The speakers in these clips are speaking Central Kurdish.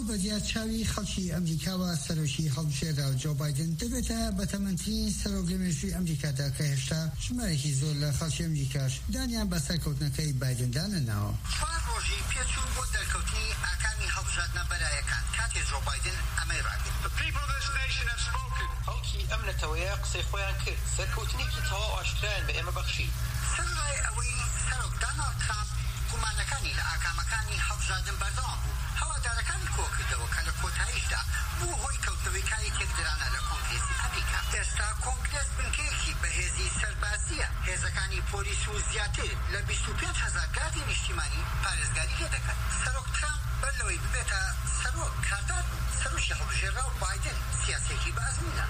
بەدیات چاوی خەڵکی ئەمریکاوە سەرۆکی هەڵبژێرا و جۆ بایدن دەبێتە بەتەمەنترین سەرۆک لە مێژووی ئەمریکادا کە هێشتا ژمارێکی زۆر لە خەڵکی ئەمریکاش دانیان بە سەرکەوتنەکەی بایدندانەنەوە. چوار ڕۆژی پێچوو بۆ دەرکەوتنی ئاکامی هەڵبژاردنە بەلایەکان کاتێ جۆ بایدن ئەمەی ڕاگرت. خەڵکی ئەم نەتەوەیە قسەی خۆیان کرد، سەرکەوتنێکی تەواو ئاشکرایان بە ئێمە بەخشی. سەرڕای ئەوەی سەرۆک دۆناڵد ترامپ گومانەکانی لە ئاکامەکانی هەڵبژاردن بەردەوام بوو، هەوادارەکانی کۆ کردەوە کە لە کۆتاییشدا بوو هۆی کەوتەوەی کارێکێک گرانە لە کۆنگرێسی ئەمریکا. ئێستا کۆنگرێس بنکەیەکی بەهێزی سەربازیە، هێزەکانی پۆلیس و زیاتر لە 25,000 گاردی نیشتیمانی پارێزگاری لێ دەکەن. سەرۆک ترامپ بەر لەوەی ببێتە سەرۆک کاردار بوو، سەرۆکی هەڵبژێرا و بایدن سیاسێکی بەئەزموونە.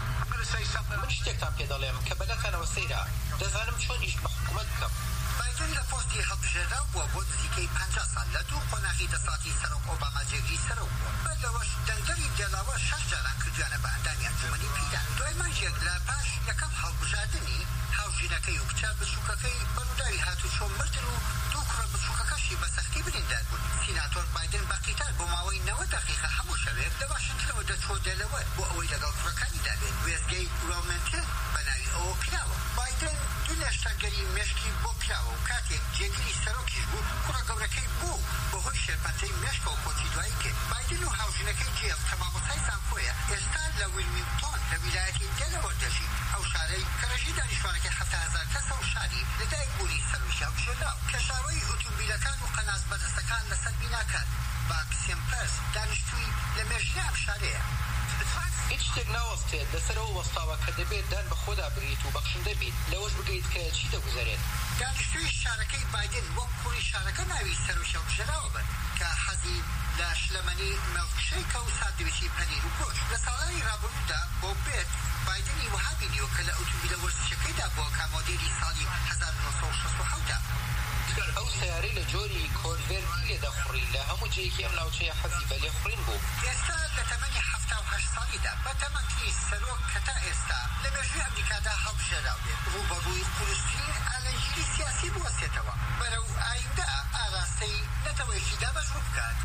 من شتێکتان پێ دەڵێم کە بەلەکانەوە سەیرە، دەزانم چۆن ئیش بە حکوومەت بکەم. بایدن لە پۆستی هەڵبژێرا بووە بۆ نزیکەی 50 ساڵ لە دوو قۆناغی دەسەڵاتی سەرۆک ئۆباما جێگیری سەرۆک بووە. بەر لەوەش دەنگەری دێڵاوە 6 جاران کردویانە بە ئەندامی ئەنجومەنی پیدان. دوای مانگێک لە پاش یەکەم هەڵبژاردننی هاوژینەکەی و کچە بچووکەکەی بەڕووداوی هاتوچۆ مردن و دوو کوڕە بچووکەکەشی بە سەختی بریندار بوون. سیناتۆر بایدن بە قیتار بۆ ماوەی 90 دقیقە هەموو شەوێک لە واشنگتنەوە دەچۆ دێلەوە بۆ ئەوەی لەگەڵ کوڕەکانیدا بێت. وێستگەی ڕۆمنتن بەناوی ئەوە کراوە. بایدن دوو نێشتەرگەری مێشکی بۆ کراوە و کاتێک جێگیری سەرۆکیش بوو کوڕە گەورەکەی بوو بەهۆی شێرپەنجەی مێشکە و کۆچی دوایی کرد. بایدن و هاوژینەکەی جێف کە مامۆستای زانکۆیە ئێستا لە ویلمینگتۆن لە ویلایەتی دێلەوەر دەژی، ئەو شارەی کە ڕێژی دانیشتوانەکەی 70,000 کەسە و شاری لەدایک بوونی سەرۆکی هەڵبژێرا و کێشاوەی ئۆتۆمبیلەکان و قەناز بەدەستەکان لەسەر بیناکان. باکسیم پەرس دانیشتووی لە مێژووی ئەم شارەیە. هیچ شتێک ناوەستێت لەسەرەوە وەستاوە کە دەبێت دان بە خۆدا بگریت و بەخشندە بیت، لەوەش بگەیت کە چی دەگوزارێت. دانیشتووی شارەکەی بایدن وەک کوڕی شارەکە ناوی سەرۆکی هەڵبژێراوە بن کە حەزی لە شلەمەنی مەڵکشەیکە و ساندویچی پەنیر و گۆشت. لە ساڵانی ڕابردوودا بۆ بێت بایدنی وەها بینیوە کە لە ئۆتۆمبیلە وەرزشەکەیدا بۆ کامۆدێلی ساڵی 1967دا ئەو سیارەی لە جۆری کۆرڤێردی لێدەخڕی لە هەموو جێیەکی ئەم ناوچەیە حەزی بە لێخڕین بوو. ئێستا لە تەمەنی 78 ساڵیدا بە تەمەنی سەرۆک کە تا ئێستا لە مێژووی ئەمریکادا هەڵبژێرا بێت، ڕووبەڕووی قورستترین ئالەنگیری سیاسی بوەستێتەوە بەرەو ئایندا ئاراستەی نەتەوەیەکی دابەشبوو بکات.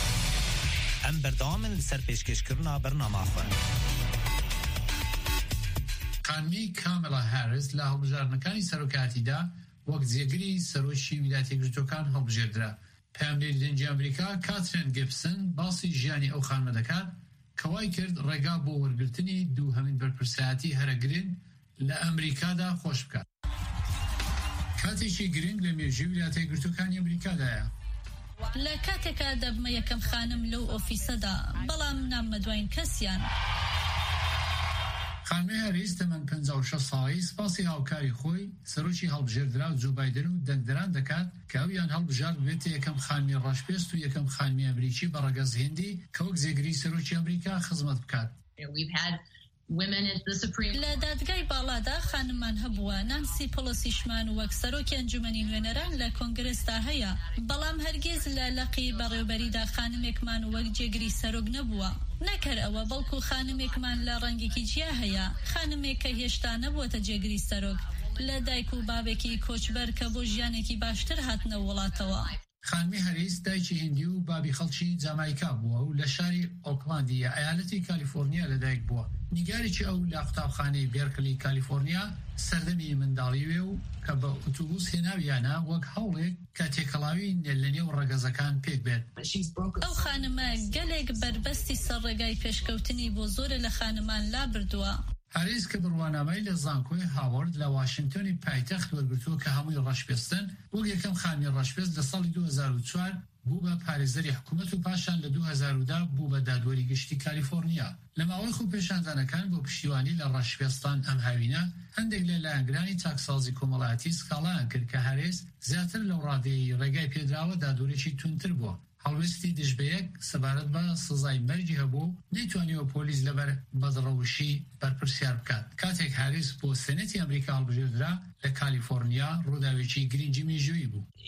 ئەم بەردەوامن لەسەر پێشکەشکردنا بەرنامەخۆن. خانمی کاملا هاریس لە هەڵبژاردنەکانی سەرۆکاتیدا وەک جێگری سەرۆکی ویلایەتە یەکگرتووەکان هەڵبژێردرا. پەیامدەری دەنگی ئەمریکا کاترین گیبسن باسی ژیانی ئەو خانمە دەکات کە وای کرد ڕێگا بۆ وەرگرتنی دووهەمین بەرپرسایەتی هەرە گرنگ لە ئەمریکادا خۆش بکات. کاتێکی گرنگ لە مێژووی ویلایەتە یەکگرتووەکانی ئەمریکادایە. لە کاتێکا دەبمە یەکەم خانم لەو ئۆفیسەدا، بەڵام ناممە دوایین کەسیان. خانمی هاریس تەمەن 56 ساڵی سپاسی هاوکاری خۆی سەرۆکی هەڵبژێردرا و جۆ بایدن و دەنگدەران دەکات کە ئەویان هەڵبژارد بێتە یەکەم خانمی ڕاشپێست و یەکەم خانمی ئەمریکی بە ڕەگەز هێندی کە وەک جێگری سەرۆکی ئەمریکا خزمەت بکات. لە دادگای باڵادا خانممان هەبووە، نانسی پۆلۆسیشمان وەک سەرۆکی ئەنجومەنی نوێنەران لە کۆنگرێسدا هەیە، بەڵام هەرگیز لە لەقی بەڕێوەبەریدا خانمێکمان وەک جێگری سەرۆک نەبووە. نەکەر ئەوە بەڵکو خانمێکمان لە ڕەنگێکی جیا هەیە، خانمێک کە هێشتا نەبووەتە جێگری سەرۆک، لە دایک و بابێکی کۆچبەر کە بۆ ژیانێکی باشتر هاتنە وڵاتەوە. خانمی هەریس دایکی هندی و بابی خەڵکی جامایکا بووە و لە شاری ئۆکلاندی ئایالەتی کالیفۆرنیا لەدایک بووە. نیگارێکی ئەو لە قوتابخانەی بێرکلی کالیفۆرنیا سەردەمی منداڵی وێ و کە بە ئۆتۆبوس هێناویانە وەک هەوڵێک کە تێکەڵاوی لە نێو ڕەگەزەکان پێک بێت. ئەو خانمە گەلێک بربەستی سەرڕێگای پێشکەوتنی بۆ زۆرە لە خانمان لا بردووە. هاریس کە بڕوانامەی لە زانکۆی هاوارد لە واشنگتۆنی پایتەخت وەرگرتووە کە هەمووی ڕەشپێستن، وەک یەکەم خانمی ڕەشپێست لە ساڵی 2004 بوو بە پارێزەری حکوومەت و پاشان لە 2010 بوو بە دادوەری گشتی کالیفۆرنیا. لە ماوەی خۆپێشاندانەکان بۆ پشتیوانی لە ڕەشپێستان ئەم هاوینە هەندێک لە لایەنگرانی تاکسازی کۆمەڵایەتی سکاڵایان کرد کە هاریس زیاتر لەو ڕادەیەی ڕێگای پێدراوە دادوەرێکی تونتر بووە. هەڵوێستی دژبەیەک سەبارەت بە سزای مەرجی هەبوو نەیتوانیوە پۆلیس لەبەر بەدڕەوشی بەرپرسیار بکات. کاتێک هاریس بۆ سێنەتی ئەمریکا هەڵبژێردرا لە کالیفۆرنیا ڕووداوێکی گرنگی مێژوویی بوو.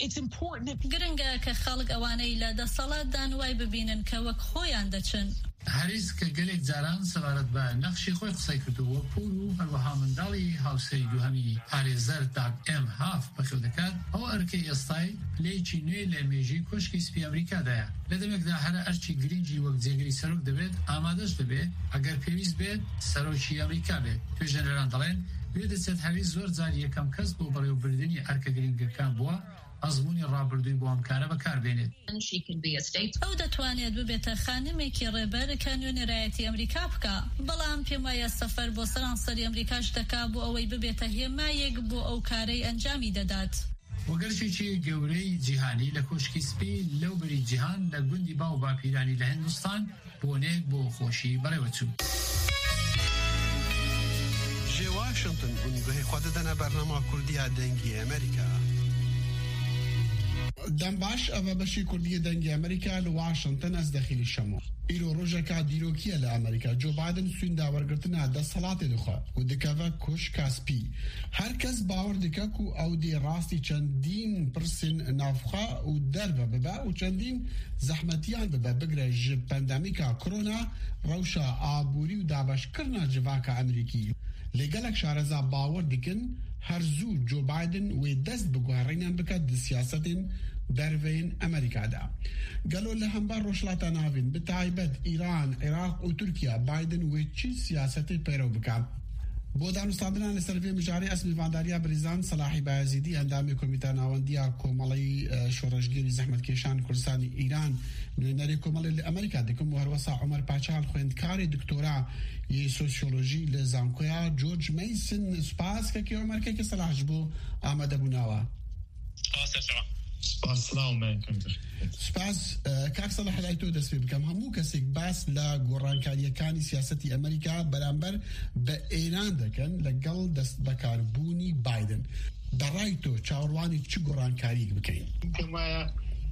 گرنگە کە خەڵک ئەوانەی لە دەسەڵاتدان وای ببینن کە وەک خۆیان دەچن. هەریز کە گەلێک جاران سەبارەت بە نەخشی خۆی قسەی کردووە پۆل و هەروەها منداڵی هاوسەری دووهەمی پارێزەر داگ ئێم هاف بەخێو دەکات ئەو ئەرکەی ئێستای پلەیەکی نوێ لە مێژووی کۆشکی سپی ئەمریکادایە. لە دەمێکدا هەرە ئەرچی گرنگی وەک جێگەری سەرۆک دەبێت ئامادەش دەبێت ئەگەر پێویست بێت سەرۆکی ئەمریکا بێت. توێژەنەران دەڵێن لێ دەچێت هەوی زۆر جار یەکەم کەس بۆ بەڕێوەبردننی ئەرکە گرنگەکان بووە ئەزموونی ڕابردووی بۆ ئەمکارە بەکاربێنێت. ئەو دەتوانێت ببێتە خانمێکی ڕێبەر کە نوێنەرایەتی ئەمریکا بکە، بەڵام پێم وایە سەفەر بۆ سەرانسەری ئەمریکاش دەکا بۆ ئەوەی ببێتە هێمایەک بۆ ئەو کارەی ئەنجامی دەدات. وەگەرشێکی گەورەی جیهانی لە کۆشکی سپی لەو بەری جیهان لە گوندی باو باپیرانی لە هندستان بۆنێک بۆ خۆشی بەڕێوەچوو. جێ واشنگتن گوندگوهی خۆ دەدەنە بەرنامە کوردیە دەنگی ئەمریکا. دەم باش ئەوە بەشی کوردیە دەنگی ئەمریکا لە واشنگتن ئەس دەخیلی شەمە. ئیرۆ ڕۆژێکا دیرۆکیە لە ئەمریکا جۆ بایدن سوین داوەرگرتنە دەسەڵاتی دەخوا و دکەوە کوش کاسپی. هەر کەس باوەڕ دکەک و ئەو دێ ڕاستی چەندین پرسین نافخوا و دەربە ببە و چەندین زەحمەتیان ببە بگرە ژ پەندەمیکا کۆرۆنا ڕەوشە ئابووری و دابەشکردنە جڤاکە ئەمریکی. لەگەلێک شارەزا باوەڕ دکن هەرزوو جۆ بایدن وێ دەست بگوهڕینیان بکات دی سیاسەتین دەرڤین ئەمریکادا. گەلۆ لە هەمبار ڕۆژڵاتە ناوین بتایبەت ئیران، عێراق و تورکیا بایدن وێ چی سیاسەتی پەیرەو بکات. بۆ دانوستاندنان لەسەر vê mijarê esmîvandariya Birîzan Selahî Bayezîdî endamê Komîta Nawendiya Komeleyî Şoreşgirî Zehmetkeşan Kurdistanê Îran nûnerê Komelê li Amerîka dikim û herwesa Ömer Paçal xwendkarê doktora yê sosyolojî li Zankoya George Mason spasskekê Ömerkekê Selah ji bo amedebûnawa. سپاس کاک سەلاح لای تۆ دەست پێ بکەم. هەموو کەسێک باس لە گۆڕانکاریەکانی سیاسەتی ئەمریکا بەرامبەر بە ئێران دەکەن لەگەڵ دەست بەکاربوونی بایدن. بەڕای تۆ چاوەڕوانی چ گۆڕانکاریەک بکەین؟ پێم وایە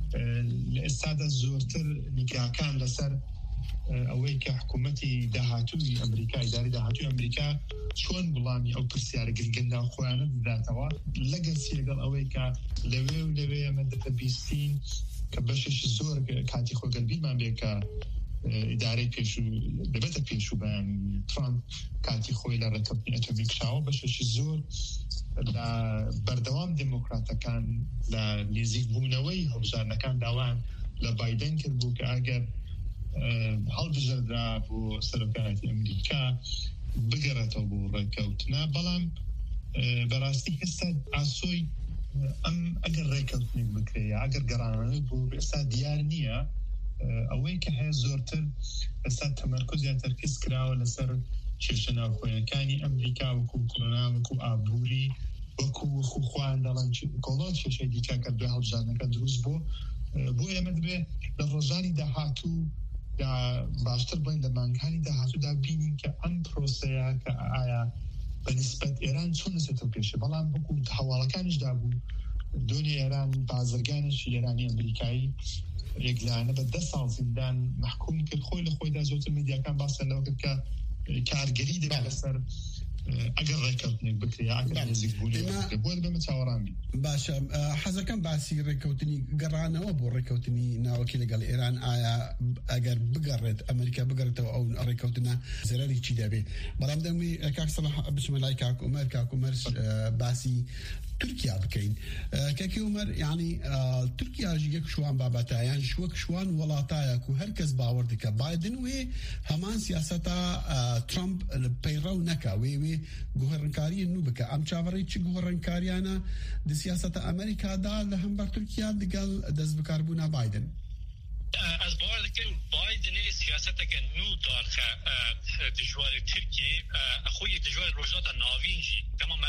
لە ئێستادا زۆرتر نیگاکان لەسەر ئەوەی کە حکوومەتی داهاتووی ئەمریکا ئیداری داهاتووی ئەمریکا چۆن وڵامی ئەو پرسیارە گرنگندا خۆیانە بداتەوە لەگەڵ سێگەڵ ئەوەی کە لەوێ و لەوێ ئەمە دەبیستین کە بەشش زۆر کاتی خۆگەلبیمان بێ کە ئیدارەی پێشوو دەبێتە پێشوو بەیان ترامپ کاتی خۆی لە ڕێکەوتنی ئەتۆمی کراوە بەشش زۆر لە بەردەوام دموکراتەکان لە نزیکبوونەوەی هەڵبژارنەکان داوان لە بایدن کرد بوو کە ئەگەر هەڵبژێردرا بۆ سەرۆکایەتی ئەمریکا بگەڕێتەوە بۆ ڕێکەوتنە. بەڵام بەڕاستی ئێستا ئاسۆی ئەم ئەگەر ڕێکەوتنێک بکرێ ئەگەر گەڕانەوەی بۆ ئێستا دیار نییە. ئەوەی کە هەیە زۆرتر ئێستا تەمەرکۆزیان تەرکیز کراوە لەسەر کێشە ناوخۆیەکانی ئەمریکا وەکو کۆرۆنا وەکو ئابووری وەکو خوان دەڵێن کۆڵۆن کێشەی دیکە کە دوای هەڵبژارنەکە دروست بۆ ئێمە دەبێ لە ڕۆژانی داهاتوو باشتر بڵین لە مانگانی داهاتوودا بینین کە ئەم پرۆسەیە کە ئایا بەنسبەت ئێران چۆن دەچێتەوە پێشە. بەڵام وەکو هەواڵەکانیشدا بوو دۆنی ئێران بازرگانێکی ئێرانی ئەمریکایی یەکلایەنە بە 10 ساڵ زیندان محکوم کرد. خۆی لە خۆیدا زۆرتر میدیاکان باسیان لەوە کرد کە کارگەری دەبێت لەسەر ئەگەر ڕێکەوتنێک بکرێ ئەگەر نزیکبوونی بۆ دەبێمە چاوەڕان بین. باشە حەزەکەم باسی ڕێکەوتنی گەڕانەوە بۆ ڕێکەوتنی ناوەکی لەگەڵ ئێران ئایا ئەگەر بگەڕێت ئەمریکا بگەڕێتەوە ئەو ڕێکەوتنە زەرەری چی دەبێت. بەڵام دەموی کاک سەلاح بچمە لای کاک عومەر باسی تورکیا بکەین. کاکی عومەر یعنی تورکیاژ یەک شوان بابەتایان وەک شوان وڵاتایەک و هەر کەس باوەڕ دکە بایدن وێ هەمان سیاسەتا ترامپ پەیڕەو نەکا وێ گوهڕنکاری نو بکە. ئەم چاوەڕێی چ گوهڕنکاریانە دی سیاسەتە ئەمریکادا لە هەمبەر تورکیا لەگەڵ دەست بەکاربوونا بایدن. از باور دکن بایدن سیاستك نو دارخه دجوار تركي خوي دجوار روجات ناوينجي تمام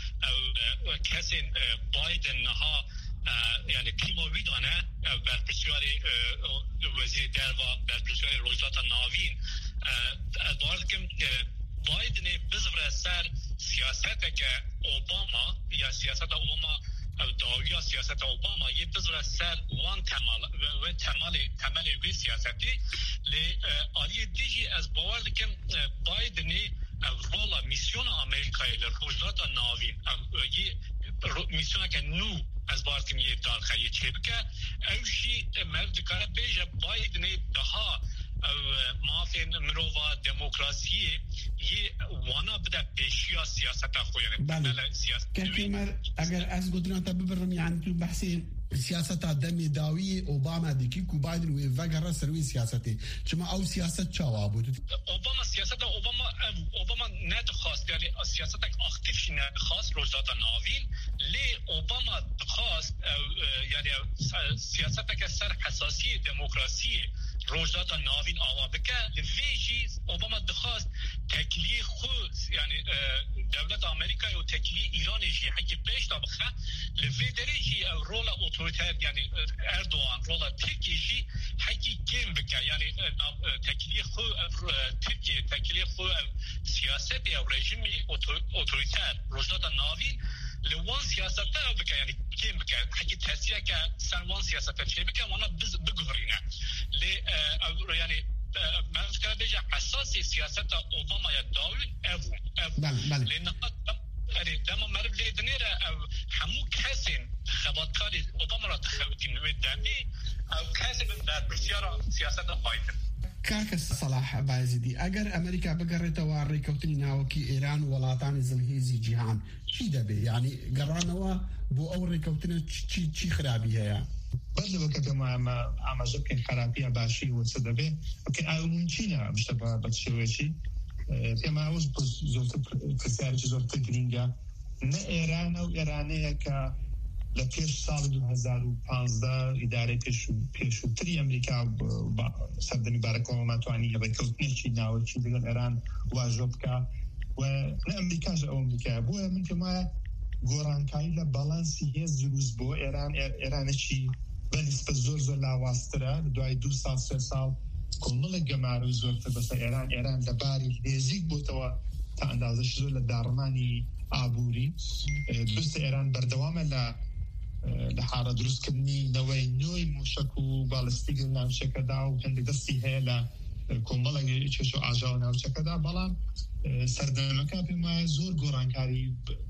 کسی بایدن نها يعني كلمة ويدانه برپرسیار وزیر دروا برپرسیار روجات ناوین از باور دکن بایدن بزرگ سر سیاستك اوباما یا سیاست اوباما داویا سیاست اوباما یه بذاره سر وان تمال وی سیاستی لی آلیه دیجی از باور دکم بایدنی رولا میسیون آمریکایی لروجات ناوین یه میسیون که نو از بارتنی دارخایی چه بکه اوشی مرد کار بیجه باید daha مافین مرووا دموکراسی یه وانا بده پیشیا سیاست خویانه بله که اگر از گذران تا ببرم یعنی تو بحثی سیاست دمی داوی اوباما دیکی کو بایدن و وگرا سروی سیاستی چما او سیاست چاوا بود اوباما سیاست اوباما ندخواست یعنی سیاست اکتیفش ندخواست روزات ناوین لی اوباما خواست یعنی سیاست که سر حساسی دموکراسی روزات ناوین آوا بکه لویجی اوباما دخواست تکلیه خود یعنی دولت آمریکا و تکلیه ایران جی حقی پیش تا بخه لوی درجی رول اوتوریتر یعنی اردوغان رول ترکی جی حقی کم بکه یعنی تکلیه خود ترکی تکلیه خود سیاست یا رژیم اوتوریتر روزات ناوین لوان سیاست تا بکه یعنی کم بکه حقی تحصیل که سنوان سیاست چه بکه وانا بگذارینه یعنی من فکر بیجه اساسی سیاست اوباما یا داوین بله لأن دما مرد لیدنی را همو کسین خباتکاری اوباما را تخوتیم نوید دمی او کسی در بسیار سیاست پایدن کاکس صلاح بایزیدی اگر امریکا بگرێتەوە ڕێکەوتنی ناوەکی ئێران و وڵاتانی زلهێزی جیهان چی دەبێ یعنی گەڕانەوە بۆ ئەو ڕێکەوتنە چی خراپی هەیە بدل وكما عم جبكن خرابية باشي وتصدبه لكن أول شيء بشتبه بتشويشي فيما أوز بزورت كسر جزورت جرينجا نه إيران أو إيرانية ك لپیش سال 2015 اداره پیشوتری امریکا سردمی باراک اوباما توانی ڕێکەوتنێکی چی ناوەکی لەگەڵ ئێران واژۆ بکە و نە ئەمریکاش ئەو ئەمریکا بۆیە من پێم گۆڕانکاری لە باڵانسی هێز دروست بۆ ئێرانێکی بەنسبەت زۆر لاوااسترە لە دوای 2 سال 3 سال کۆمەڵێک گەمارە و زۆرتر بەسەر ئێران لەباری نێزیک بۆتەوە تا ئەندازەش زۆر لە داڕمانی ئابووری دروستە ئێران بەردەوامە لە حارە دروستکردنی نەوەی نوێی موشک و باڵستیک لە ناوچەکەدا و هەندێک دەستی هەیە لە کۆمەڵێک چێژ و ئاژاو ناوچەکەدا بەڵام سەردەمەکە پێم وایە زۆر گۆڕانکاری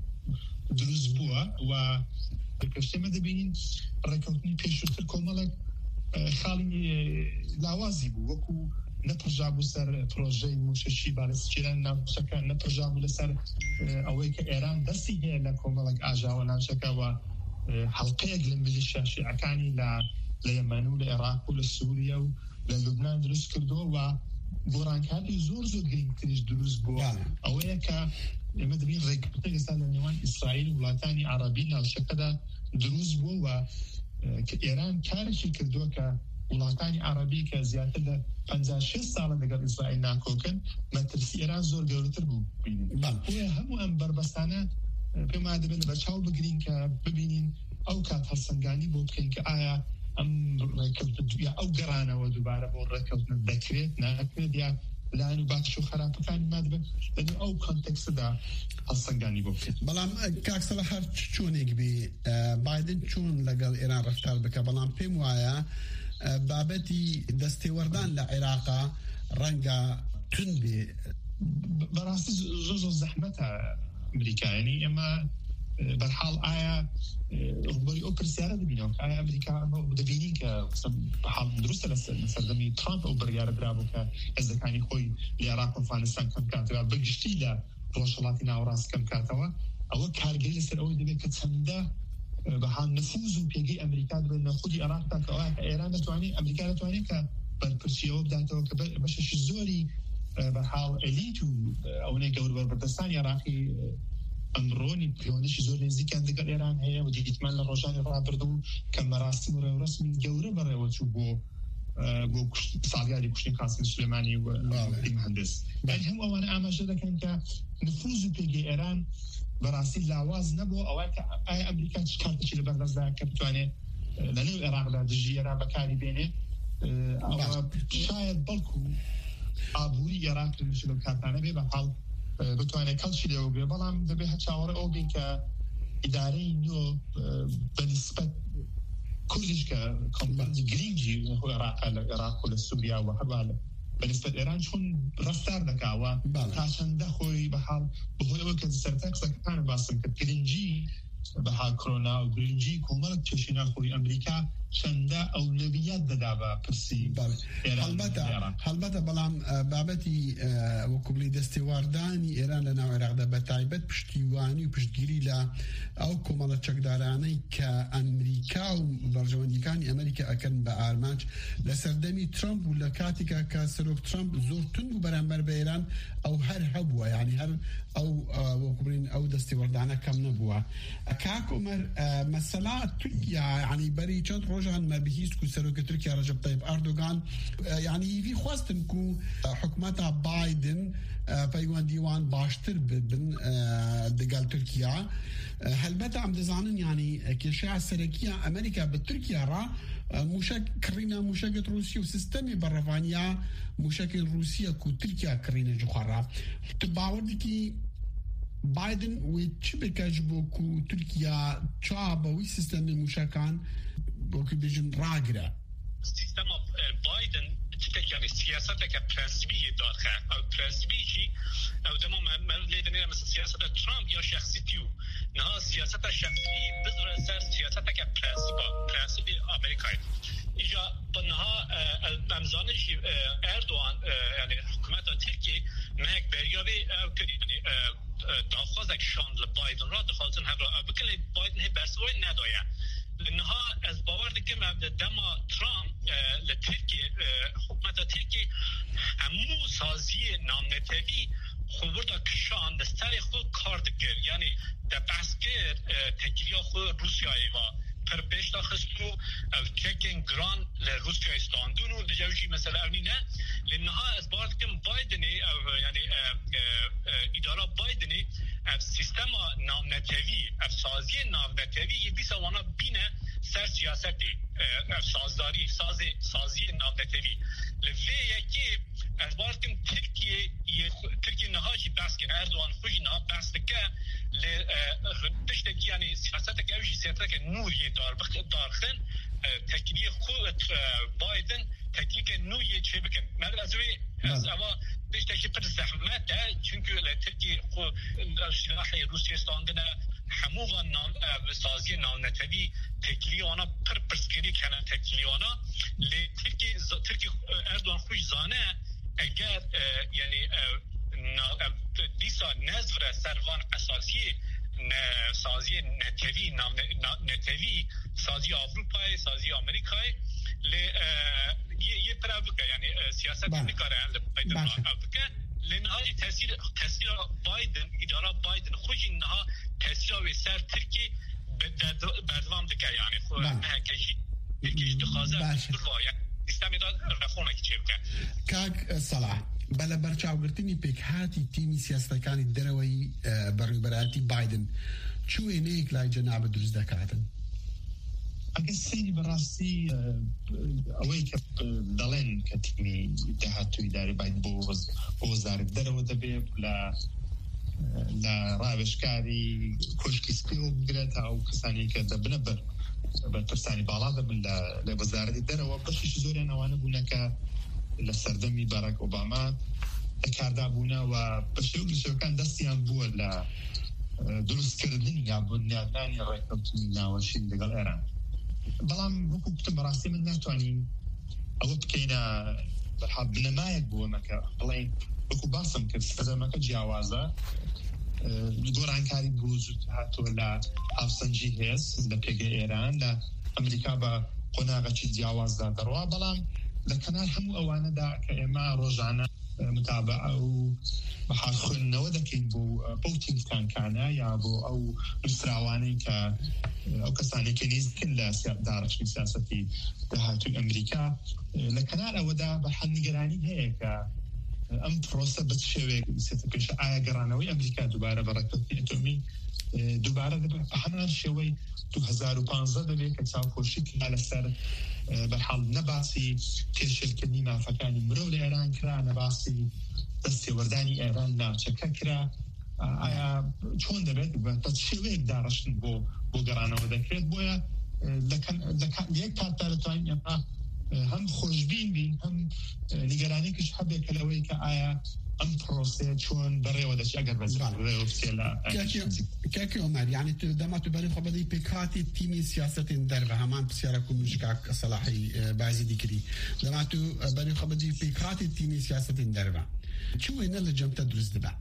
دروست بووە و پێشتێمە دەبینین ڕێکەوتنی پێشووتر کۆمەڵێک خاڵی لاوازی بوو وەکو نەپڕژابوو سەر پرۆژەی موشەشی باڵستیرە ناوچەکە نەپڕژابوو لەسەر ئەوەی کە ئێران دەستی هەیە لە کۆمەڵێک ئاژاوە ناوچەکەوە حلقەیەک لە میلیشیا شیعەکانی لە یەمەن و لە عێراق و لە سووریا و لە لوبنان دروست کردووە و گۆڕانکاری زۆر گرنگتریش دروست بووە ئەوەیە کە ئێمە دەبین ڕێککەوتنێک ئێستا لە نێوان ئیسرائیل و وڵاتانی عەرەبی ناوچەکەدا دروست بووە و کە ئێران کارێکی کردووە کە وڵاتانی عەرەبی کە زیاتر لە 56 ساڵە لەگەڵ ئیسرائیل ناکۆکن مەترسی ئێران زۆر گەورەتر بوو بووە هەموو ئەم بەربەستانە پێم وایە دەبێت بەچاو بگرین کە ببینین ئەو کات هەڵسەنگانی بۆ بکەین کە ئایا ئەم ڕێکەوتن یا ئەو گەڕانەوە دووبارە بۆ ڕێکەوتن دەکرێت ناکرێت یا لایەن و باخش و خراپەکانی مادبێت لەنێو ئەو کۆنتێکسدا هەڵسەنگانی بۆ بکەین بەڵام کاکسەڵە هەر چۆنێک بێ بایدن چۆن لەگەڵ ئێران ڕەفتار بکە بەڵام پێم وایە بابەتی دەستێوەردان لە عێراقا ڕەنگە تون بێ بەڕاستی زۆر زەحمەتە ئەمریکایانی ئێمە بەرحاڵ ئایا ڕوبەری ئەو پرسیارە دەبینەوە ئایا ئەمریکا دەبینی کە حاڵ دروستە لە سەردەمی ترامپ ئەو بڕیارە درابوو کە هێزەکانی خۆی لە عێراق و ئەفغانستان کەم کاتەوە بەگشتی لە ڕۆژهەڵاتی ناوەڕاست کەم کاتەوە ئەوە کارگەری لەسەر ئەوەی دەبێت کە چەندە بەحال نفوز و پێگەی ئەمریکا دەبێت نەخودی عێراقدا کە ئێران دەتوانێت ئەمریکا دەتوانێت کە بەرپرسیەوە بداتەوە کە بەشێکی زۆری بەحاڵ ئەلیت و ئەوەی گەورە بەردەستانی عێراقی ئەمڕۆنی پیۆنیشی زۆر نزیکیان لەگەڵ ئێران هەیە و دیتمان لە ڕۆژانی ڕابردوو کە مەراستیم و ڕێوڕەسمی گەورە بەڕێوە چوو بۆ ساڵیاری کوشتنی قاسم سلێمانی و مهندس هەموو ئەوانە ئاماژە دەکەن کە نفوز و پێگەی ئێران بەڕاستی لاواز نەبووە ئەوە کە ئایا ئەمریکا چ کارتێکی لەبەردەستدا کە بتوانێت لەنێو عێراقدا دژی ئێران بەکاری بێنێت شاید بەڵکو ئابووری عێراق لەو کاتانە بێ بەحاڵ بتوانێت کەڵکی لێەوە بێ بەڵام دەبێت هە چاوەڕێ ئەو بین کە ئیدارەی نوێ بەنسبەت کوردیش کە کۆمپانی گرینگی عێراق لە عێراق و لە سووریا و هەروە بەنسبەت ئێران چۆن ڕەفتار دەکاوە تا چەندە خۆی بەحاڵ بەهۆی ئەوە کە سەرتا قسەکەتانە باسم کرد گرنگی بەها کۆرونا و گرنگی کۆمەڵک توێژینە خۆی ئەمریکا چەندە ئەولەویەت دەدا بە پرسی هەڵبەتە بەڵام بابەتی وەکوبلی دەستێواردانی ئێران لە ناو عێراقدا بە تایبەت پشتیوانی و پشتگیری لە ئەو کۆمەڵە چەکدارانەی کە ئەمریکا و بەڕژەوەندیەکانی ئەمریکا ئەکەن بە ئارمانج لە سەردەمی ترامپ و لە کاتێکا کە سەرۆک ترامپ زۆر تون و بەرامبەر بە ئێران ئەو هەر هەبووە یعنی هەر ئەو وەکوبرین ئەو دەستێوەردانە کەم نەبووە کاک عومەر مەسەلا تورکیا یعنی بەری چەند ڕۆژان مەبیست و سەرۆکە تورکیا ڕەجەب تایب ئەردۆغان یعنی هیوی خواستن و حکومەتا بایدن پەیوەندیوان باشتر ببن دەگەڵ تورکیا هەلبەتە ئەم دەزانن یعنی کێشەیە سەرەکیە ئەمریکا بە تورکیا ڕا موشک کڕینە موشکت رووسیا و سیستەمی بەڕەوانیا موشکی رووسیا و تورکیا کڕینە جوخەڕا تو باوەردێکی بایدن وی چی بکەش بۆ کو تورکیا چا بەوەی سیستەمی موشکان بۆکە بێژن ڕاگرە سیستەما بایدن يعني سياساتك برنسبية داخل أو برنسبية أو دم ما ليدنا مثل سياسة ترامب يا شخصيتيو نها سياسة شخصية بذر سر سياساتك برنسبية أمريكا إجا بنها أمزانش أردوغان يعني حكومة تركيا مهك بريابي أو كذي يعني داخلك شان لبايدن را دخلتن هبرا بكل بايدن هي برسوي ندايا لأنها از باور دکم دما ترامپ لترکیه حکومت ترکیه همو سازی نامنتوی خورده کشان دستر خود کار دکر یعنی در بحثگر تکیلیا خود روسیایی و پر پیشتا خستو او چکین گران لروسیا استاندونو لجوشی مثلا اونی نه لأنها از باور دکم بایدنی او یعنی اداره بایدنی اف سیستم نامنتوی اف سازی نامنتوی یه بیسا وانا بینه سر سیاستی اف سازداری سازی نامنتوی لفه یکی از بارتیم ترکیه نهاجی بس کن اردوان خوشی نها بس که تشتکی یعنی سیاست که اوشی سیاست که نوری دارخن تکلیه خود بایدن تکلیه نوری چه بکن مرد از اوی از اما تشتکی پر زحمت ده چونکه ترکیه خود سلاح روسیه استاندنه هموغا سازی نامنتوی تکلیه آنا پر پرسکری کنه تکلیه آنا ترکیه اردوان خوش زانه اگر یعنی دیسا نظر سروان اساسی سازی نتوی نتوی سازی آفریقای سازی آمریکای یه پرابکه یعنی سیاست نکاره بایدن پرابکه لنهایی تاثیر بایدن اداره بایدن خوش اینها تاثیر و سر ترکی بردوام دکه یعنی خود نهکشی ترکیش دخوازه بروایا سیستمی داد رفونه که چه بکن کاک صلاح بەلە بەرچاوگرتنی پێکهاتی تیمی سیاستەکانی دەرەوەی بەڕێوەبەرایەتی بایدن چ وێنەیەک لای جەنابە دروست دەکاتن؟ ئەگەر سەیری بەڕاستی ئەوەی کە دەڵێن کە تیمی داهاتووی داری باید بۆ وەزارەت دەرەوە دەبێت لە ڕاوێژکاری کۆشکی سپیۆ بگرێت ئەو کەسانی کە دەبنە بەرپرسانی باڵا دەبن لە وەزارەتی دەرەوە بەشیش زۆریان ئەوانە بوونەکە لە سەردەمی باراک ئۆباما کاردابوونە و بە شێوەکان دەستیان بووە لە دروستکردنی یا بنیادنانی ڕێککەوتنی ناوەشین لەگەڵ ئێران بەڵام وەکو گوتم بەڕاستی من ناتوانین ئەوە بکەینە بەرحەڵ بنەمایەک بووەمەکە بڵێن وەکو باسم کرد سەردەمەکە جیاوازە گۆڕانکاری بوو زوود هاتووە لە هاوسەنجی هێز لە پێگەی ئێران لە ئەمریکا بە قۆناغەکی جیاوازدا دەڕوا بەڵام لە کەنار هەموو ئەوانەدا کە ئێمە ڕۆژانە متابعە و بەحال خوێندنەوە دەکەین بۆ تینکتانکانە یا بۆ ئەو نووسراوانەی کە ئەو کەسانێک کە نزیکن لە داڕشتی سیاسەتی داهاتووی ئەمریکا لە کەنار ئەوەدا بەحال نیگەرانی هەیە کە ئەم پرۆسە بە شێوەیەک بچێتە پێش ئایا گەڕانەوەی ئەمریکا دووبارە بە ڕێککەوتنی ئەتۆمی دووبارە دەبێت بە هەمان شێوەی 2015 دەبێت کە چاوپۆشی کرا لەسەر بەحاڵ نەباسی تێشێلکردنی مافەکانی مرۆڤ لە ئێران کرا نەباسی دەستێوەردانی ئێران ناوچەکە کرا ئایا چۆن دەبێت بە شێوەیەک داڕشتن بۆ گەڕانەوە دەکرێت بۆیە یەک کاتدا دەتوانین ئێمە هەم خۆشبین بین هەم نیگەرانێکیش هەبێت کە لەوەی کە ئایا ام پروسه چون برای ودش اگر بس كاكي عمر يعني دما تبري خبدي بكاتي تيمي سياسة در وهمان بسياركم مشكاك صلاحي بعضي ذكري دما تبري خبدي بكاتي تيمي سياسة در شو هنا اللي جمت تدرس دبا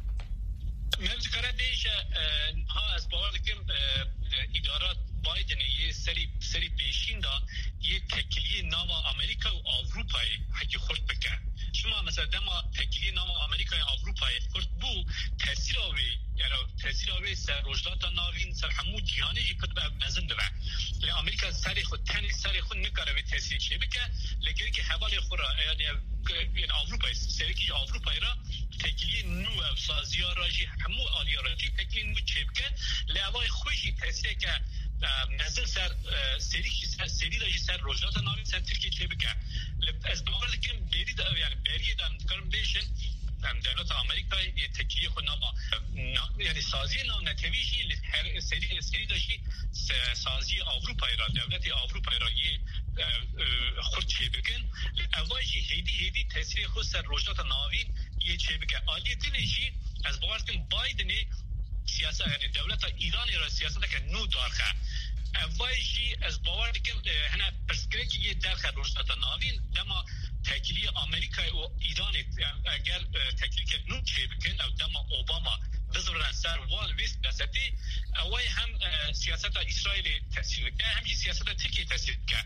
مذكرة ديش ها اسبوعكم ادارات بايدن ये सरी पेशीन दा ये तकलिye nava Amerika ve Avrupa'yı haki xort beke. Şuma mesela dema təkiliye nava Amerika ve Avrupa'yı xort bu tesir avi yani tesir avi ser rojlata navin ser hamu cihani jipet be mezin deve. Le Amerika seri xod tani seri xod nikare ve tesir çe beke le gereki hevali xora yani Avrupa'yı seri ki Avrupa'yı ra təkiliye nu ev saziyarajı hamu aliyarajı təkiliye nu çe beke le avay xoşi tesir ke نزل سر سری داشتی سر روزنامه نامی سر ترکیه چه بکه از باور دکم بری دا یعنی بری دام کارم بیشن دولت آمریکا تکیه خود نام یعنی سازی نام نتویجی هر سری داشتی سازی آوروپایی را دولت آوروپایی را یه خود چه بکن اوایجی هیدی تاثیر خود سر روزنامه نامی یه چه بکه عالی دلیجی از باور دکم بایدنی سیاست یعنی دولت ایران را سیاست که نو دارخه اوایشی از باور دکم هنه پرسکرکی یه درخه روشنات ناوین دما تکیلی آمریکا و ایران اگر تکیلی که نو چه بکن او دما اوباما بزرگن سر وال ویست بسیتی اوای هم سیاست اسرائیل تحصیل که همچی سیاست ترکیه تحصیل که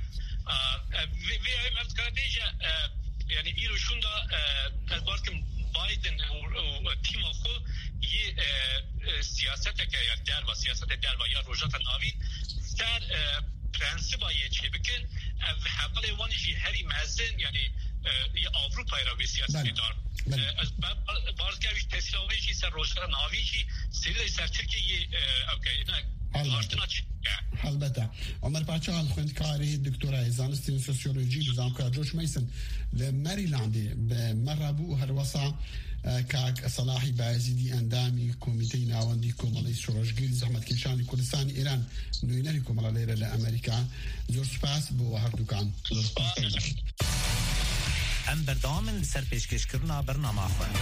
و هم افت کرده یعنی ایرو شوندا از باور دکم بایدن و تیم خو یه سیاست که یا در و سیاست در و یا روزات ناوین سر پرنسیبا یه چه بکن حوالی وانجی هری مزن یعنی یه آوروپای را به سیاست دار از بارزگاویش تحصیل آویجی سر روزات ناویجی سری سر ترکیه یه البته عمر پاچال خوندکاری دکترای زانستی سوسیولوژی زانکار جوش میسن لمریلاند به مربو هر وسا كاك صلاحي باعزيدي اندامي كوميتي ناوندي كومالي شورشگيري زحمت كشاني كردستان ايران نوينري كومالا ليرة لامريكا زور سپاس بو هردوكان ام بردامن سر پیشکش کرنا برنامه خواه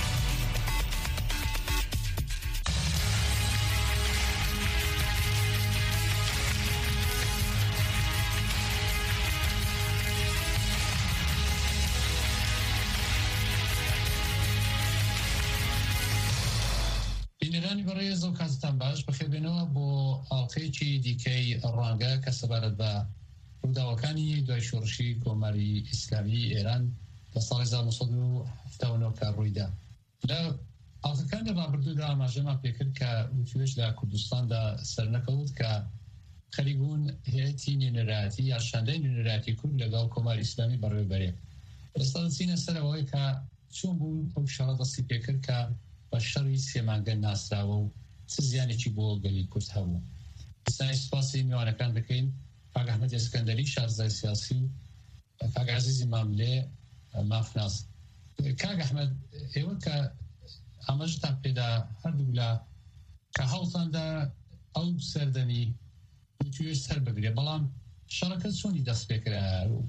بەڕێز و کاتتان باش بەخێبێنەوە بۆ ئاڵلقەیەکی دیکەی ڕەنگە کە سەبارەت بە ڕووداوەکانی دوای شۆڕشی کۆماری ئیسلامی ئێران لە ساڵی 1970 کە ڕوویدا لە ئاڵلقەکانی ڕابردوودا ئاماژەمان پێکرد کە وتوێژ لە کوردستاندا سەرنەکەوت کە خەریکبوون هەیەتی نوێنەرایەتی یا شاندەی نوێنەرایەتی کورد لەگەڵ کۆماری ئیسلامی بەڕێوەبەرێ ئێستا دەچینە سەرەوەی کە چۆن بوون ئەو شەڕە دەستی پێکرد کە بە شەڕی سێمانگە ناسراوە و چ زیانێکی بۆ گەلی کورد هەبوو. ئێستا سوپاسی میوانەکان دەکەین کاک ئەحمەد ئەسکەندەری شارزای سیاسی و کاک عەزیزی ماملێ مافناس. کاک ئەحمەد ئێوە کە ئاماژتان پێدا هەردوو لە کە هەوڵتاندا ئەو سەردەمی توێژ سەر بگرێ بەڵام شەڕەکە چۆنی دەست پێکرا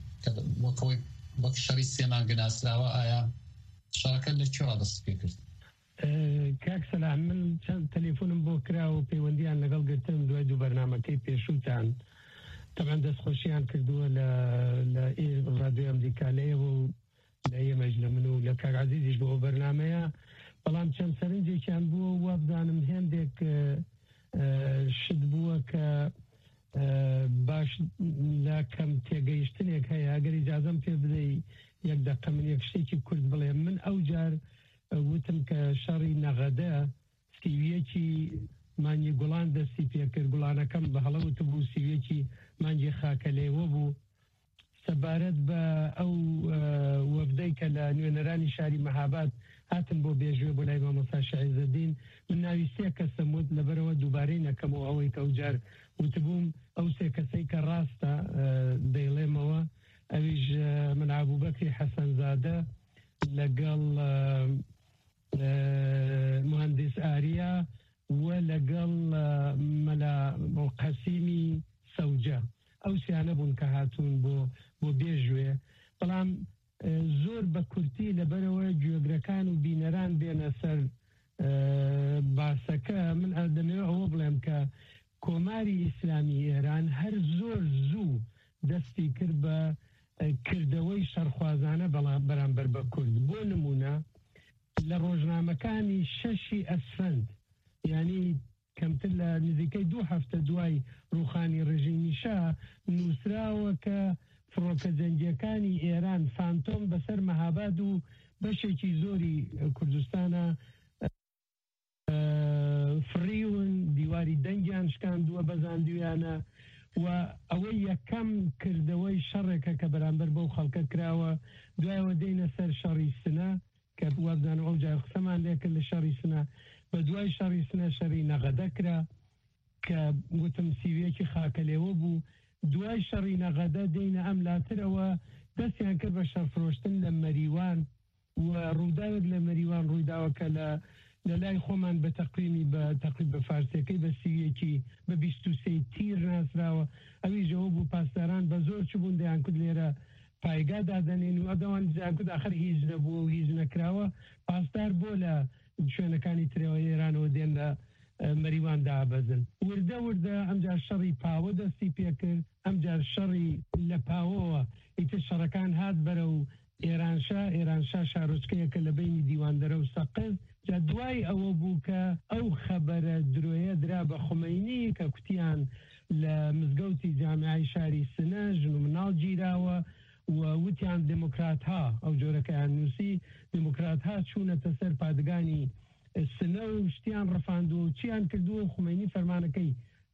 وەک شەڕی سێمانگە ناسراوە ئایا شەڕەکە لە کوێ دەست پێکرد؟ کاک سەلام من چەند تەلێفۆنم بۆ کرا و پەیوەندیان لەگەڵ گرتم دوای دوو بەرنامەکەی پێشووتان طبعا دەستخۆشیان کردووە لە ڕادیۆی ئەمریکا لەیەوە و لە ئێمەش لە من و لە کاک عەزیزیش بۆ بەرنامەیە بەڵام چەند سەرنجێکیان بووە وا بزانم هێندێک شت بووە کە باش لە کەم تێگەیشتنێک هەیە ئەگەر ئیجازەم پێ بدەی یەک دەقە من یەک شتێکی کورد بڵێ من ئەو جار وتم کە شەڕی نەغەدە سیویەکی مانگی گوڵان دەستی پێکرد گوڵانەکەم بە هەڵەوت بوو سیویەکی مانگی خاکە لێوە بوو سەبارەت بە ئەو وەفدەی کە لە نوێنەرانی شاری مەهاباد هاتن بۆ بێژوێ بۆ لای مامۆستا شەعیزەدین من ناوی سێ کەسم وت لەبەرەوە دووبارەی نەکەمەوە ئەوەی کە ئەو جار وتبووم ئەو سێ کەسەی کە ڕاستە دەیڵێمەوە ئەویش من عەبووبەکری حەسەنزادە لەگەڵ مهندس ئاریا و لەگەڵ مەلا قەسیمی سەوجە ئەو سیانە بوون کە هاتوون بۆ بێژوێ بەڵام زۆر بە کورتی لەبەرەوە گوێگرەکان و بینەران بێنە سەر باسەکە. من دەمەوێت ئەوە بڵێم کە کۆماری ئیسلامی ئێران هەر زۆر زوو دەستی کرد بە کردەوەی شەرخوازانە بەرامبەر بە کورد. بۆ نمونە لە ڕۆژنامەکانی 6 ئەسفەند، یعنی کەمتر لە نزیکەی 2 هەفتە دوای ڕوخانی ڕژیمی شا، نووسراوە کە فڕۆکە جەنگیەکانی ئێران فانتۆم بەسەر مەهاباد و بەشێکی زۆری کوردستانە فڕیون، دیواری دەنگیان شکاندووە بەزاندویانە و ئەوەی یەکەم کردەوەی شەڕێکە کە بەرامبەر بەو خەڵکە کراوە. دوایەوە دێنە سەر شەڕی سنە کە وابزانم ئەو جار قسەمان لێکرد لە شەڕی سنە. بە دوای شەڕی سنە شەڕی نەغەدە کرا کە گوتم سیویەکی خاکە لێوە بوو. دوای شەڕی نەغەدە دێنە ئەم لاترەوە دەستیان کرد بە شەرفرۆشتن لە مەریوان و ڕووداوێک لە مەریوان ڕوویداوە کە لە لای خۆمان بە تەقویمی بە تەقریب بە فارسیەکەی بە سیویەکی بە 23 تیر ناسراوە. ئەوی ژەوە بوو پاسداران بە زۆر چ بوون دەیان کرد لێرە پایگا دادەنێن و ئەدەوان زیان کرد ئاخر هیچ نەبووە و هیچ نەکراوە. پاسدار بۆ لە شوێنەکانی ترەوە ئێرانەوە دێن لە مەریوان دابەزن. وردە وردە ئەمجار شەڕی پاوە دەستی پێکرد، ئەمجار شەڕی لە پاوەوە ئیتر شەڕەکان هات بەرە و ئێرانشا شارۆچکەیەکە لە بینی دیواندەرە و سەقز. جا دوای ئەوە بوو کە ئەو خەبەرە درۆیە درا بە خومەینی کە کوتیان لە مزگەوتی جامعای شاری سنە ژن و مناڵ گیراوە و وتیان دموکراتها، ئەو جۆرەکەیان نووسی دموکراتها چوونەتە سەر پادگانی سنە و شتیان ڕەفاند و چیان کردووە. خومەینی فەرمانەکەی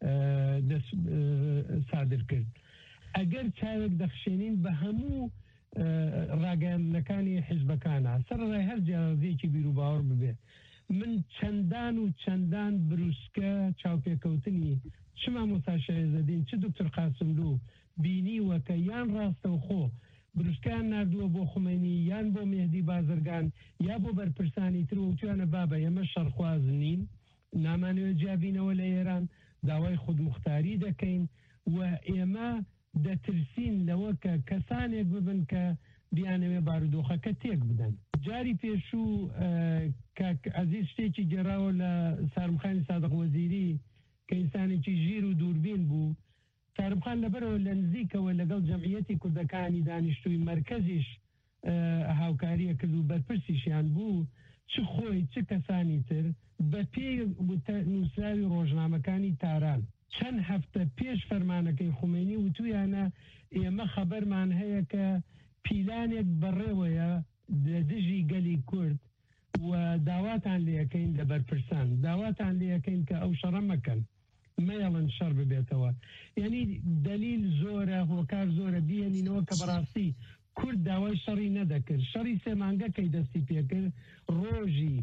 سادر کرد. ئەگەر چاوێک دەخشێنین بە هەموو ڕاگەیاندنەکانی حیزبەکانە سەرڕای هەر جیاوازیەکی بیر و باوەڕ ببێ. من چەندان بروسکە چاوپێکەوتنی چ مامۆستا شایەزەدین چ دکتۆر قاسملو بینیوە کە یان ڕاستەوخۆ بروسکیان نردووە بۆ خومەینی یان بۆ مێهدی بازرگان یا بۆ بەرپرسانی تر و توانە بابە ئێمە شەڕخواز نین، نامانەوێت جیابینەوە لە ئێران، داوای خودموختاری دەکەین و ئێمە دەترسین لەوە کە کەسانێک ببن کە بیانەوێ بارودۆخەکە تێک بدەن. جاری پێشوو عەزیز شتێکی گێڕاوە لە سارمخانی سادق وەزیری کە ئینسانێکی ژیر و دووربین بوو. سارمخان لەبەرەوە لە نزیکەوە لەگەڵ جەمعیەتی کوردەکانی دانیشتووی مرکزیش هاوکاریە کرد و بەرپرسیشیان بوو، چ خۆی چ کەسانی تر بە پێی نووسراوی ڕۆژنامەکانی تاران چەند هەفتە پێش فەرمانەکەی خومەینی وتویانە ئێمە خەبەرمان هەیە کە پیلانێک بەڕێوەیە لە دژی گەلی کورد و داواتان لێەکەین لە بەرپرسان، داواتان لێەکەین کە ئەو شەڕە مەکەن، مەیەڵن شەڕ ببێتەوە. یعنی دلیل زۆرە، هۆکار زۆرە بیێنینەوە کە بەڕاستی کورد داوای شەڕی نەدەکرد. شەڕی سێمانگەکەی دەستی پێکرد ڕۆژی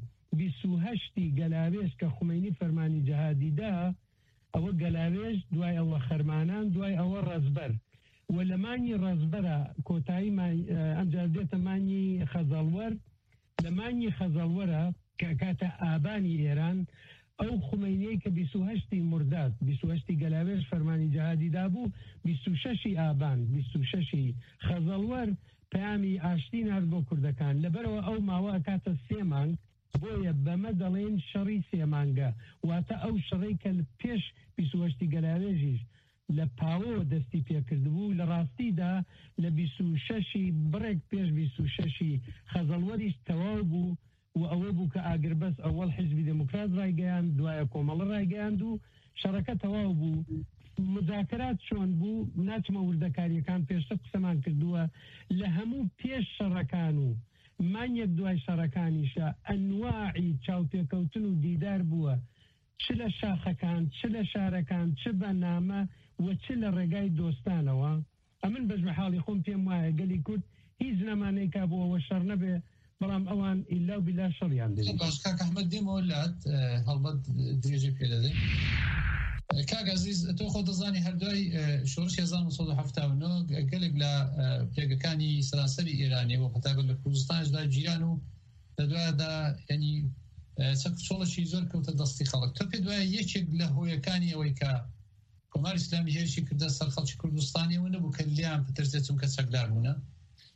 28 گەلاوێژ کە خومەینی فەرمانی جەهادیدا، ئەوە گەلاوێژ دوای ئەوە خەرمانان دوای ئەوە ڕەزبەر و لە مانگی ڕەزبەرە کۆتایی ئەمجار دێتە مانگی خەزەڵوەر. لە مانگی خەزەڵوەرە کە کاتە ئابانی ئێران ئەو خومەینیەی کە 28 مرداد 28 گەلاوێژ فەرمانی جەهادیدا بوو، 26 ئابان 26 خەزەڵوەر پەیامی ئاشتی نرد بۆ کوردەکان. لەبەرەوە ئەو ماوە کاتە 3 مانگ، بۆیە بەمە دەڵێن شەڕی 3 مانگە، واتە ئەو شەڕی کە پێش 28 گەلاوێژیش لە پاوەوە دەستی پێکرد بوو، لە ڕاستیدا لە 26 بڕێک پێش 26 خەزەڵوەریش تەواو بوو و ئەوە بوو کە ئاگربەس ئەوەڵ حیزبی دموکرات ڕایگەیاند، دوایە کۆمەڵە ڕایگەیاند و شەڕەکە تەواو بوو. مذاکرات چۆن بوو ناچمە وردەکاریەکان پێشتر قسەمان کردووە لە هەموو پێش شەڕەکان و مانیەک دوای شەڕەکانیشە ئەنواعی چاوپێکەوتن و دیدار بووە، چ لە شاخەکان چ لە شارەکان چ بە نامە و چ لە ڕێگای دۆستانەوە. ئەمن بەژمە حاڵی خۆم پێم وایە گەلی کورد هیچ نەمانەی کا بووەوە شەڕ نەبێ، بەڵام ئەوان ئیلا و بیلا شەڕیان دێت. باش کاک ئەحمەد دێمەوە لات هەڵبەت درێژی پێ دەدەین. کاک عزیز تۆ خۆ دەزانی هەردوای شۆڕش 1970 گەلێک لە پێگەکانی سەرانسەری ئێرانی و قەتابەت لە کوردستانشدا گیران و لە دوایدا ینی چەک چۆڵەشی زۆر کەوتە دەستی خەڵک. تۆ پێ دوایە یەکێک لە هۆیەکانی ئەوەی کە کۆماری ئیسلامی هێرشی کردە سەر خەڵکی کوردستانی و نەبوو کە لیان پترسێت چونکە چەکدار بوونە؟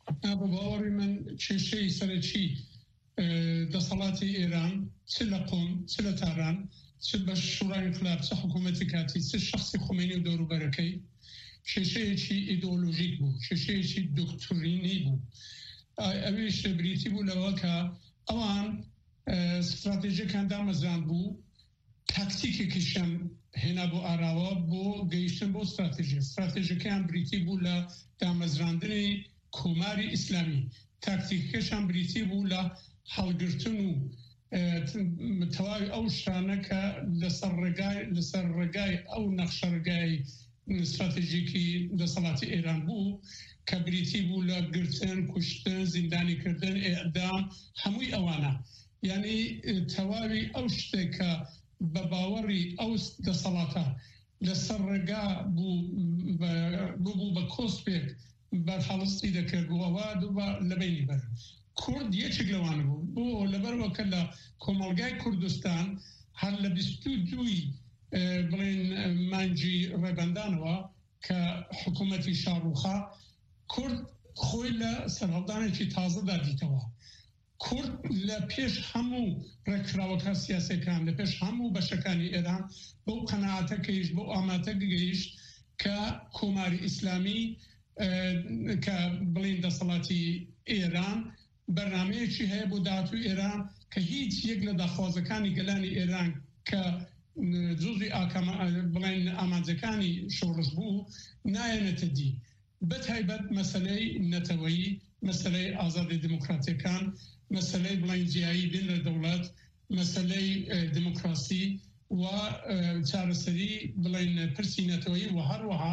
باوەڕی من کێشەی سەرەکی دەسەڵاتی ئێران چ لە قۆم چ لە تاران چ بە شوڕای انقلاب چ حکوومەتی کاتی چ شخصی خۆمینی و دەوروبەرەکەی کێشەیەکی ئیدئۆلۆژیک بوو، کێشەیەکی دۆکتورینی بوو. ئەویش بریتی بوو لەوە کە ئەوان استراتێژیەکان دامەزراند بوو، تاکتیکێکیشیان هێنا بۆ ئاراوە بۆ گەیشتن بۆ استراتێژیەکەیان بریتی بوو لە دامەزراندنی کۆماری ئیسلامی، تاکتیکەکەشان بریتی بوو لە هەڵگرتن و تەواوی ئەو شانە کە لەسەر ڕێگای ئەو نەخشەرگای استراتێژیکی دەسەڵاتی ئێران بوو کە بریتی بوو لە گرتن، کوشتن، زیندانیکردن، ئێعدام، هەمووی ئەوانە. یعنی تەواوی ئەو شتێک کە بە باوەڕی ئەو دەسەڵاتە لەسەر ڕێگا بوو بە کۆسپێک بەرهەڵستی دەکردبووەوە لەبینی بەر. کورد یەکێک لەوانە بوو بۆ لەبەرەوە کە لە کۆمەڵگای کوردستان هەر لە 22 بڵێن مانگی ڕێبەندانەوە کە حکوومەتی شاڕوخا کورد خۆی لە سەرهەڵدانێکی تازەدا دیتەوە. کورد لە پێش هەموو ڕێکخراوەکە سیاسەکان، لە پێش هەموو بەشەکانی ئێران بەو قەناعەتە گەیشت، بەو ئاماتە گەیشت کە کۆماری ئیسلامی کە بڵین دەسەڵاتی ئێران بەرنامەیەکی هەیە بۆ داهاتووی ئێران کە هیچ یەک لە داخوازەکانی گەلانی ئێران کە جزئی بڵین ئامانجەکانی شۆڕش بوو نایەنێتە دی. بەتایبەت مەسەلەی نەتەوەیی، مەسەلەی ئازادی دموکراتیەکان، مەسەلەی بڵینجیایی بین لە دەوڵەت، مەسەلەی دموکراسی و چارەسەری بڵین پرسی نەتەوەیی و هەروەها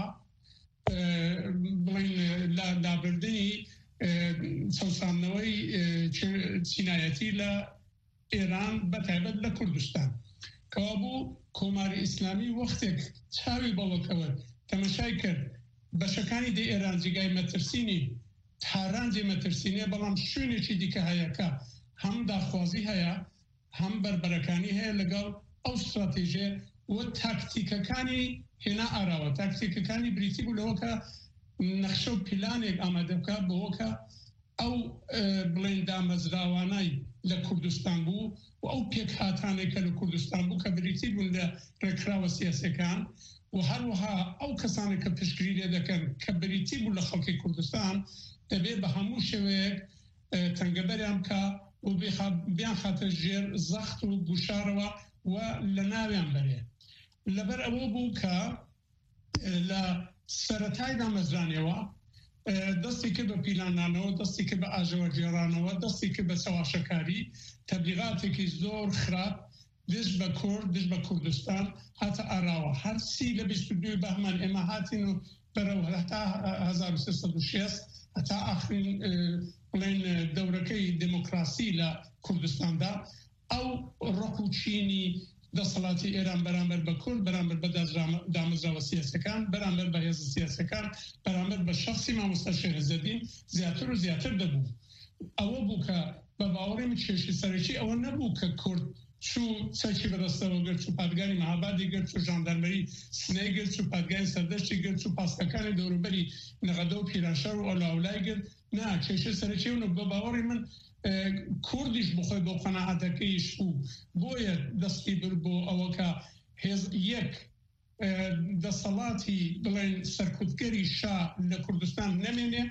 بڵین لابردنی سەوسانەوەی چینایەتی لە ئێران بەتایبەت لە کوردستان. کەوا بوو کۆماری ئیسلامی وەختێک چاوی بەوەکەوە تەمەشای کرد بەشەکانی دێ ئێران جێگای مەترسینی تارانجی مەترسینێ، بەڵام شوێنێکی دیکە هەیە کە هەم داخوازی هەیە هەم بربەرەکانی هەیە لەگەڵ ئەو استراتێژێ و تاکتیکەکانی هێنا ئاراوە. تاکتیکەکانی بریتی بوو لەوە کە نەخشە و پیلانێک ئامادە بکات بۆەوە کە ئەو بڵێن دامەزراوانەی لە کوردستان بوو و ئەو پێک هاتانێکە لە کوردستان بوو کە بریتی بوون لە ڕێکخراوە سیاسەکان و هەروەها ئەو کەسانێک کە پشتگیری لێ دەکەن کە بریتی بوو لە خەڵکی کوردستان دەبێت بە هەموو شێوەیەک تەنگەبەریان بکە و بیان خاتە ژێر زەخت و گوشارەوە و لە ناویان بەرێ. لەبەر ئەوە بوو کە لە سەرەتای دامەزرانیەوە دەستی کرد بە پیلانانەوە، دەستی کرد بە ئاژەوە جێرانەوە، دەستی کرد بە چاواشەکاری، تەبلیغاتێکی زۆر خراپ دژ بە کورد، دژ بە کوردستان هاتە ئاراوە. هەرچی لە 22 بەهمان ئێمە هاتین و بەرەو هەتا 1360 هەتا ئاخرین بڵێن دەورەکەی دموکراسی لە کوردستاندا ئەو ڕقوچینی دەسەڵاتی ئێران بەرامبەر بە کورد، بەرامبەر بە دامەزراوە سیاسەکان، بەرامبەر بە هێز سیاسەکان، بەرامبەر بە شخصی مامۆستا شێرزەدین زیاتر و زیاتر دەبوو. ئەوە بوو کە بە باوەڕی من کێشی سەرەکی ئەوە نەبوو کە کورد چوو چەکی بەدەستەوە گرت، چوو پادگانی مەهابادی گرت، چوو ژاندەرمەری سنەی گرت، چوو پادگانی سەردەشتی گرت، چوو پاسکەکانی دەوروبەری نەغەدە و پیرانشار و ئەولاولای گرت. نا، کێشی سەرەکی و بە باوەڕی من کوردیش بخۆی بۆ قەناعەتەکەیش بوو بۆیە دەستی بر بۆ ئەوە کە یەک دەسەڵاتی بڵێن سەرکوتگەری شا لە کوردستان نەمێنێ،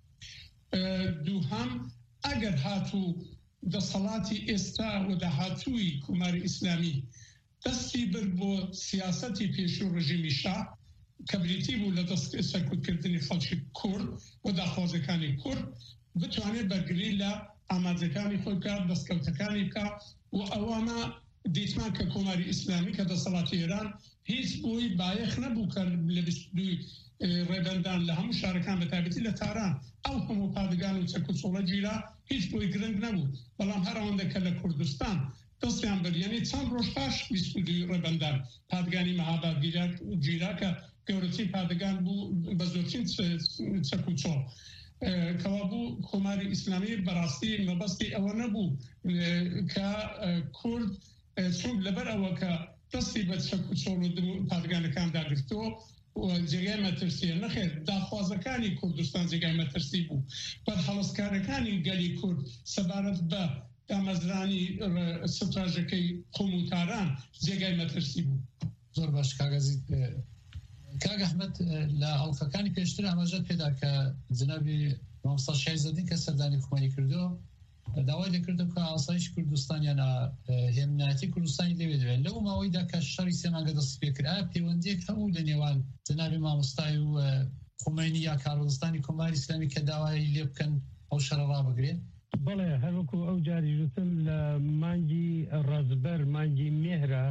دووهەم ئەگەر هاتوو دەسەڵاتی ئێستا و داهاتووی کۆماری ئیسلامی دەستی بر بۆ سیاسەتی پێشوو ڕژیمی شا کە بریتی بوو لە دەست سەرکوتکردنی خەڵکی کورد و داخوازەکانی کورد بتوانێت بەرگری لە ئامادەکانی خۆی بکات، دەستکەوتەکانی بکات و ئەوانە دیتمان کە کۆماری ئیسلامی کە دەسەڵاتی ئێران هیچ بۆی بایەخ نەبوو کە لە 22 ڕێبەندان لە هەموو شارەکان بە تایبەتی لە تاران ئەو هەموو پادگان و چەکوچۆڵە گیرا هیچ بۆی گرنگ نەبوو. بەڵام هەر ئەوەندە کە لە کوردستان دەستیان بر، یعنی چەند ڕۆژ پاش 22 ڕێبەندان پادگانی مەهاباد گیرا کە گەورەترین پادگان بوو بە زۆرترین چەکوچۆڵ کەوا بوو کۆماری ئیسلامی بەڕاستی مەبەستی ئەوە نەبوو کە کورد چون لەبەر ئەوە کە دەستی بە چەکوچۆڵ و پادگانەکان داگرتەوە جێگای مەترسیە نەخێت داخوازەکانی کوردستان جێگای مەترسی بوو بەرهەڵسکارەکانی گەلی کورد سەبارەت بە دامەزرانی ستراژەکەی قوم و تاران جێگای مەترسی بوو. زۆر باش کاگەزی کاگ ئەحمەد لە هەڵقەکانی پێشتر ئاماژەت پێدا کە جنابی مامۆستا شایزەدین کە سەردانی کومەری کردو داوای دەکردو کە ئاسایش کوردستانیانە هێمنایەتی کوردستانی لەوێ دەوێت لەو ماوەیدا کە شەڕی سێ مانگە دەستی پێ کرد ئایا پەیوەندیەک هەبوو لە نێوان جنابی مامۆستای و کومەینی یا کارۆڵستانی کۆماری ئیسلامی کە داوای لێ بکەن ئەو شەڕە ڕابگرێت؟ بەڵێ هەروەکو ئەو جاری ژوتم لە مانگی ڕازبەر مانگی مێهرە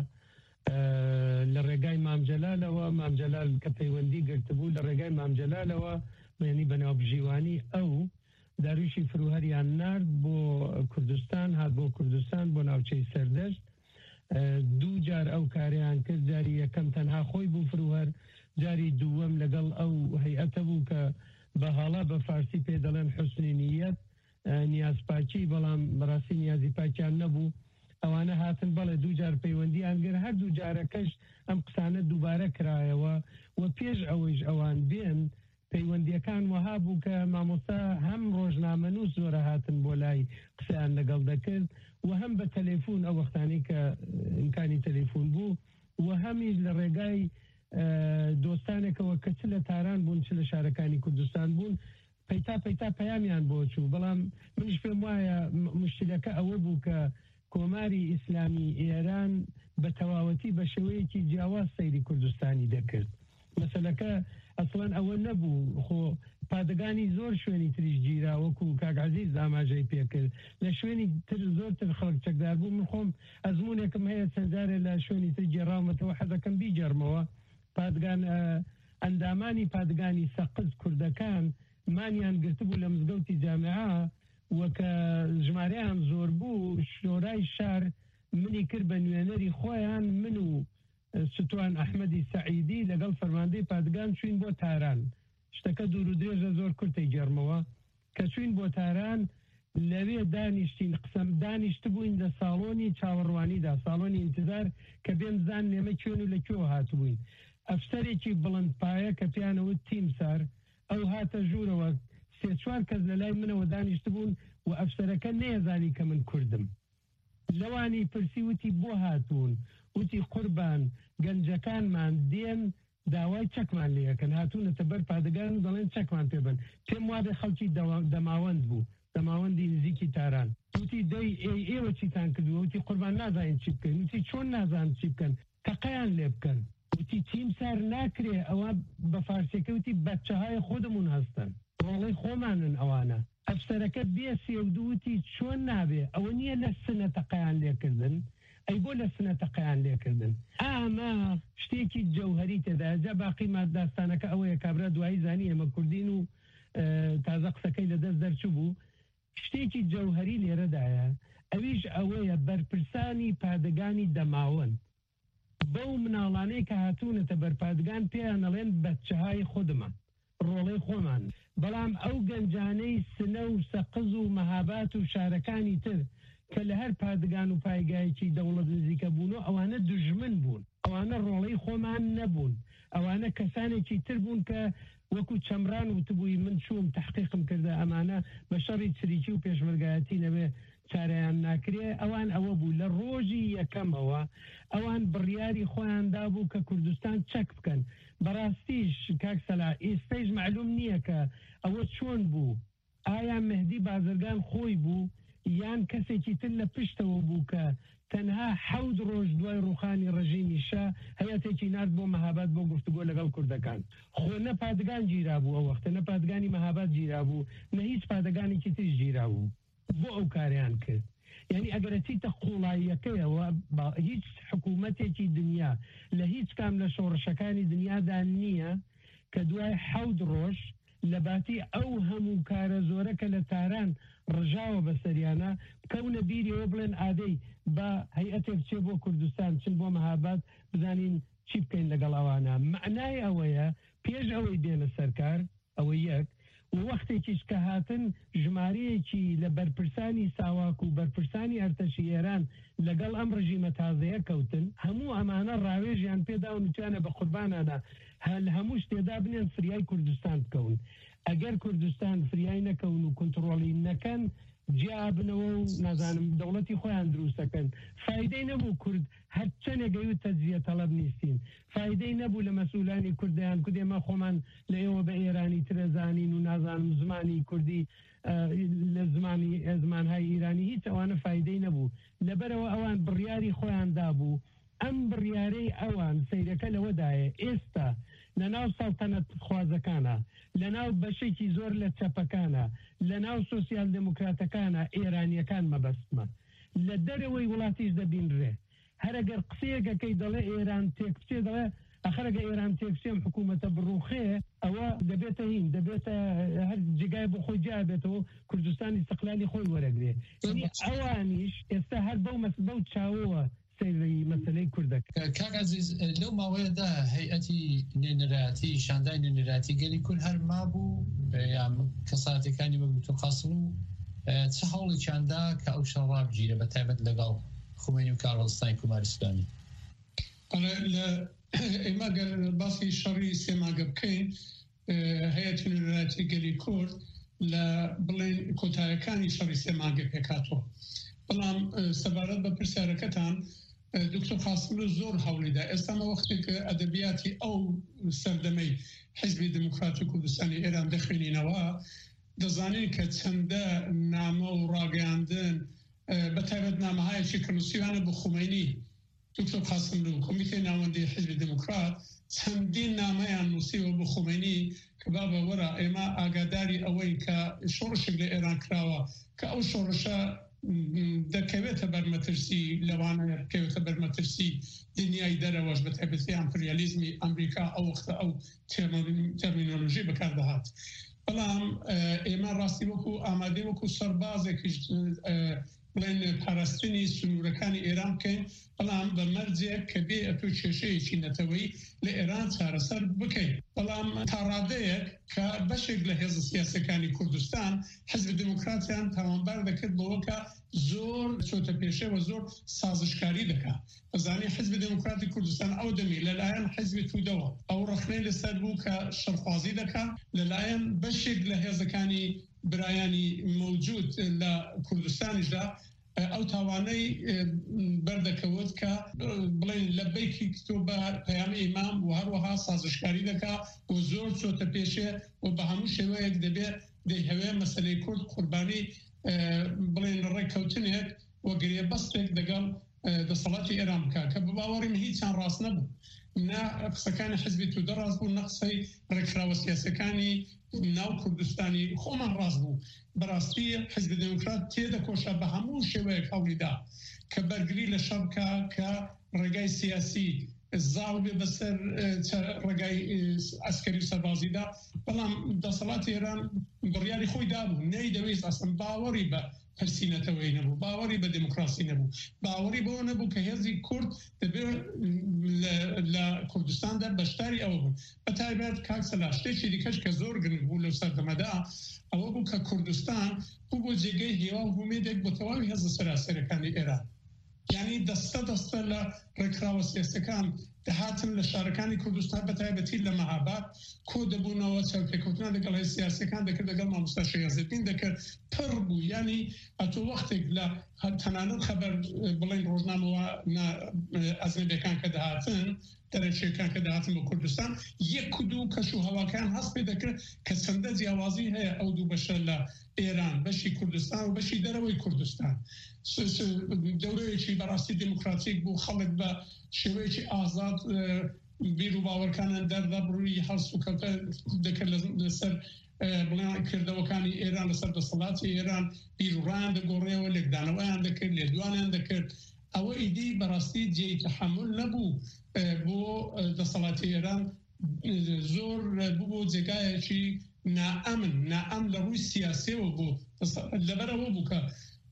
لە ڕێگای مامجەلالەوە مامجەلال کە پەیوەندی گرتبوو لە ڕێگای مامجەلالەوە یعنی بەناوبژیوانی ئەو داروشی فروهەریان نرد بۆ کوردستان هات بۆ کوردستان بۆ ناوچەی سەردەشت دوو جار ئەو کاریان کرد جاری یەکەم تەنها خۆی بوو فروهەر جاری دووەم لەگەڵ ئەو هەیئەتە بوو کە بە هاڵا بە فارسی پێ دەڵێن حوسنی نیەت نیازپاچی بەڵام بەڕاستی نیازی پاکیان نەبوو ئەوانە هاتن بەڵێ دوو جار پەیوەندیان گر هەر دوو جارەکەش ئەم قسانە دووبارە کرایەوە و پێش ئەوەیش ئەوان بێن پەیوەندیەکان وەها بوو کە مامۆستا هەم ڕۆژنامەنووس زۆرە هاتن بۆ لای قسەیان لەگەڵ دەکرد و هەم بە تەلەفۆن ئەو وەختانی کە ئیمکانی تەلەفۆن بوو و هەمیش لە ڕێگای دۆستانێکەوە کە چ لە تاران بوون چ لە شارەکانی کوردستان بوون پەیتا پەیامیان بۆ چوو بەڵام منیش پێم وایە مشکلەکە ئەوە بوو کە کۆماری ئیسلامی ئێران بە تەواوەتی بە شێوەیەکی جیاواز سەیری کوردستانی دەکرد مەسەلەکە ئەسڵەن ئەوە نەبوو خۆ پادگانی زۆر شوێنی تریش گیرا وەکو کاک عەزیز ئاماژەی پێکرد لە شوێنی تر زۆرتر خەڵک چەکدار بوو من خۆم ئەزمونێکم هەیە چەند جارێ لە شوێنی تر گێڕاومەتەوە حەزەکەم بیجەرمەوە پادگان ئەندامانی پادگانی سەقز کوردەکان مانیان گرتبوو لە مزگەوتی جامعە وەکە ژمارەیان زۆر بوو شۆرای شار منی کرد بە نوێنەری خۆیان من و ستوان ئەحمەدی سەعیدی لەگەڵ فەرماندەی پادگان چوین بۆ تاران شتەکە دوور و درێژە زۆر کورتەی گەرمەوە کە چوین بۆ تاران لەوێ دانیشتین قسەم دانیشت بووین لە ساڵۆنی چاوەڕوانیدا ساڵۆنی ئینتزار کە بێن زان نێمە کوێن و لە کوێ هاتبووین ئەفسەرێکی بڵند پایە کە پیانەوە تیمسار ئەو هاتە ژوورەوە سێ چوار کەس لە لای منەوە دانیشت بوون و ئەفسەرەکە نێزانی کە من کوردم لەوانی پرسی وتی بۆ هاتوون وتی قوربان گەنجەکانمان دێن داوای چەکمان لەکەن هاتوونەتە بەر پادگان و دەڵێن چەکمان پێبن پێم وادە خەڵکی دەماوەند بوو دەماوەندی نزیکی تاران وتی دەی ئێوە چیتان کردووە وتی قوربان نازانین چی بکەین وتی چۆن نازان چی بکەن تەقەیان لێ بکەن وتی تیمسار ناکرێ ئەوە بە فارسیەکە وتی بەچەهای خۆدمون هەستن ڕۆڵەی خۆمانن ئەوانە ئەفسەرەکە بێ سێودووتی چۆن نابێ ئەوە نییە لە سنە تەقەیان لێکردن ئەی بۆ لە سنە تەقەیان لێکردن ئاما شتێکی جەوهەری تێدا جا باقی داستانەکە ئەوەیە کابرا دوایی زانی ئێمە کوردین و تازە قسەکەی لە دەست دەرچوو بوو شتێکی جەوهەری لێرەدایە ئەویش ئەوەیە بەرپرسانی پادگانی دەماوەند بەو مناڵانەی کە هاتوونەتە بەرپادگان پێیان ئەڵێن بەچەهای خودمە ڕۆڵەی خۆمان بەڵام ئەو گەنجانەی سنە و سەقز و مەهابات و شارەکانی تر کە لە هەر پادگان و پایگایکی دەوڵەت نزیکە بوون و ئەوانە دژمن بوون ئەوانە ڕۆڵەی خۆمان نەبوون ئەوانە کەسانێکی تر بوون کە وەکو چەمران وتبووی من چووم تحقیقم کردە ئەمانە بە شەڕی چریکی و پێشمەرگایەتی نەبێ چارەیان ناکرێ ئەوان ئەوە بوو لە ڕۆژی یەکەمەوە ئەوان بڕیاری خۆیاندا بوو کە کوردستان چەک بکەن بەڕاستیش کاکسەلا ئێستەیش معلوم نییە کە ئەوە چۆن بوو ئایا مهدی بازرگان خۆی بوو یان کەسێکی تر لە پشتەوە بوو کە تەنها 7 ڕۆژ دوای ڕوخانی ڕژیمی شا هەیەتێکی نرد بۆ مەهابات بۆ گفتوگۆ لەگەڵ کوردەکان خۆ نە پادگان گیرا بوو ئەو وەختە نە پادگانی مەهابات گیرا بوو نە هیچ پادگانێکی تریش گیرا بوو بۆ ئەو کاریان کرد یعنی ئەگەرەچیتە قوڵاییەکەیەوە هیچ حکوومەتێکی دنیا لە هیچ کام لە شۆڕشەکانی دنیادا نییە کە دوای 7 ڕۆژ لە باتی ئەو هەموو کارە زۆرەکە لە تاران ڕژاوە بە سەریانە بکەونە بیریەوە بڵێن ئادەی بە هەیئەتێک بچێ بۆ کوردستان چن بۆ مەهابات بزانین چی بکەین لەگەڵ ئەوانە معنای ئەوەیە پێش ئەوەی دێنە سەرکار ئەوە یەک وەختێکیش کە هاتن ژمارەیەکی لە بەرپرسانی ساواک و بەرپرسانی ئەرتەشی ئێران لەگەڵ ئەم ڕژیمە تازەیە کەوتن هەموو ئەمانە ڕاوێژیان پێدا و نوتیانە بە قوربانانە هل هەموو شتێدا بنێن فریای کوردستان بکەون ئەگەر کوردستان فریای نەکەون و کۆنتڕۆڵی نەکەن جیا بنەوە و نازانم دەوڵەتی خۆیان دروستەکەن فایدەی نەبوو کورد هەر چەندێگەی و تەجزیە تەڵەب نیستین فایدەی نەبوو لە مەسئولانی کوردیان کو دێمە خۆمان لە ئێوە بە ئێرانی ترەزانین و نازانم زمانی کوردی لە زمانهای ئیرانی هیچ ئەوانە فایدەی نەبوو لەبەرەوە ئەوان بڕیاری خۆیان دابوو ئەم بڕیارەی ئەوان سەیرەکە لەوەدایە ئێستا لە ناو سەڵتەنەت خوازەکانە لە ناو بەشێکی زۆر لە چەپەکانە لە ناو سۆسیال دموکراتەکانە ئێرانیەکان مەبەستمە لە دەرەوەی وڵاتیش دەبینرێ هەرەگەر قسەیەکەکەی دەڵێ ئێران تێکچێ دەڵێ ئەخەرەگە ئێران تێکچێم حکوومەتە بڕوخێ ئەوە دەبێتە هین دەبێتە هەر جگای بۆ خۆی جابێتەوە کوردستانی استقلالی خۆی وەرەگرێ ئەوانیش ئێستا هەر بەو چاوەوە سەیری مەسەلەی کوردەکە کاک عەزیز لەو ماوەیەدا هەیئەتی نوێنەرایەتی شاندای نوێنەرایەتی گەلی کورد هەر مابوو یان کەساتەکانی وەک دکتۆر قاسم و چه هەوڵێکیاندا کە ئەو شەڕ ڕابگیرە بە تایبەت لەگەڵ خومینی و کارهەڵستانی کوماری ئیسلامی ئێمە گەر باسی شەڕی سێماگە بکەین هەیەتی نوێنەرایەتی گەلی کورد لە بڵێن کۆتایەکانی شەڕی سێماگە پێکاتەوە بەڵام سەبارەت بە پرسیارەکەتان دکتۆر قاسم زۆر هەوڵیدا ئێستامە وەختێک ئەدەبیاتی ئەو سەردەمەی حیزبی دموکراتی کوردستانی ئێران دەخوێنینەوە دەزانین کە چەندە نامە و ڕاگەیاندن بە تایبەت نامەهایەکی کەنووسیوانە بۆ خومینی دکتۆر قاسم و کۆمیتەی ناوەندی حیزبی دموکرات چەندین نامەیان نووسیوە بۆ خومینی کە بابە وەرە ئێمە ئاگاداری ئەوەی کە شۆڕشێک لە ئێران کراوە کە ئەو شۆڕشە دەکەوێتە بەرمەترسی لەوانەیە بکەوێتە بەرمەترسی دنیای دەرەوەش بە تایبەتی ئەمپریالیزمی ئەمریکا ئەو وەختە ئەو تەرمینۆلۆژی بەکاردەهات بەڵام ئێمە ڕاستی وەکو ئامادەی وەکو سەربازێکیش بڵێن پاراستنی سنوورەکانی ئێران بکەین بەڵام بە مەرجێک کە بێ ئەتۆ کێشەیەکی نەتەوەی لە ئێران چارەسەر بکەین بەڵام تا ڕادەیەک کە بەشێک لە هێزە سیاسەکانی کوردستان حیزب دموکراتیان تاوانبار دەکرد بەوەکە زۆر چۆتە پێشەوە زۆر سازشکاری دەکات بەزانی حیزب دموکراتی کوردستان ئەو دەمی لەلایەن حیزبی توودەوە ئەو ڕخنەی لەسەر بوو کە شەرخوازی دەکات لەلایەن بەشێک لە هێزەکانی برایانی موجود لە کوردستانیشدا ئەو تاوانەی بەردەکەوت کە بڵێن لە بیکی کتۆ بە پەیامی ئیمام و هەروەها سازشکاری دەکات و زۆر چۆتە پێشێ و بە هەموو شێوەیەک دەبێت دەیهەوێ مەسەلەی کورد قوربانی بڵێن ڕێککەوتنێک و گرێ بەستێک دەگەڵ دەسەڵاتی ئێران بکات کە بە باوەڕیم هیچیان ڕاست نەبوو نا قسەکانی حیزبی توودە ڕاست بوو نەقسەی ڕێکخراوە سیاسەکانی ناو کوردستانی خۆمان ڕاست بوو بەڕاستی حیزب دموکرات تێدەکۆشە بە هەموو شێوەیەک هەوڵیدا کە بەرگری لە شەڕ بکە کە ڕێگای سیاسی زاڵ بێ بەسەر ڕێگای ئەسکەری سەربازیدا بەڵام دەسەڵاتی ئێران بڕیاری خۆی دابوو نەیدەوێت ئەسڵ باوەڕی بە پرسینەتەوەی نەبوو باوەڕی بە دموکراسی نەبوو باوەڕی بەوە نەبوو کە هێزی کورد دەبێت لە کوردستاندا بەشداری ئەوە بوو بە تایبەت کاکسەلا شتێکی دیکەش کە زۆر گرنگ بوو لەو سەردەمەدا ئەوە بوو کە کوردستان بوو بۆ جێگەی هێوا و هومێدێک بۆ تەواوی هێزە سەراسەرەکانی ئێران یعنی دەستە لە ڕێکخراوە سیاسەکان دەهاتن لە شارەکانی کوردستان بە تایبەتی لە مەهاباد کۆ دەبوونەوە چاوپێکەوتنان لەگەڵ هێز سیاسەکان دەکرد لەگەڵ مامۆستا شەیازەدین دەکرد پڕ بوو ینی ئەتۆ وەختێک لە تەنانەت خەبەر بڵێن ڕۆژنامەوە ئەزمەبیەکان کە دەهاتن دەرەنشێکان کە دەهاتن بە کوردستان یەک و دوو کەش و هەواکان هەست پێ دەکرد کە چەندە جیاوازی هەیە ئەو دوو بەشە لە ئێران بەشی کوردستان و بەشی دەرەوەی کوردستان دەورەیەکی بەڕاستی دموکراتیک بوو خەڵک بە شێوەیەکی ئازاد بیر و باوەڕکانیان دەردا بڕووی هەڵس و کەوتە دەکرد لەسەر بڵێن کردەوەکانی ئێران لەسەر دەسەڵاتی ئێران بیرڕان دەگۆڕێەوە لێکدانەوەیان دەکرد لێدوانیان دەکرد ئەوە ئیدی بەڕاستی جێی تەحمل نەبوو بۆ دەسەڵاتی ئێران زۆر بوو جێگایەکی نائەمن لە ڕووی سیاسیەوە بوو لەبەرەوە بوو کە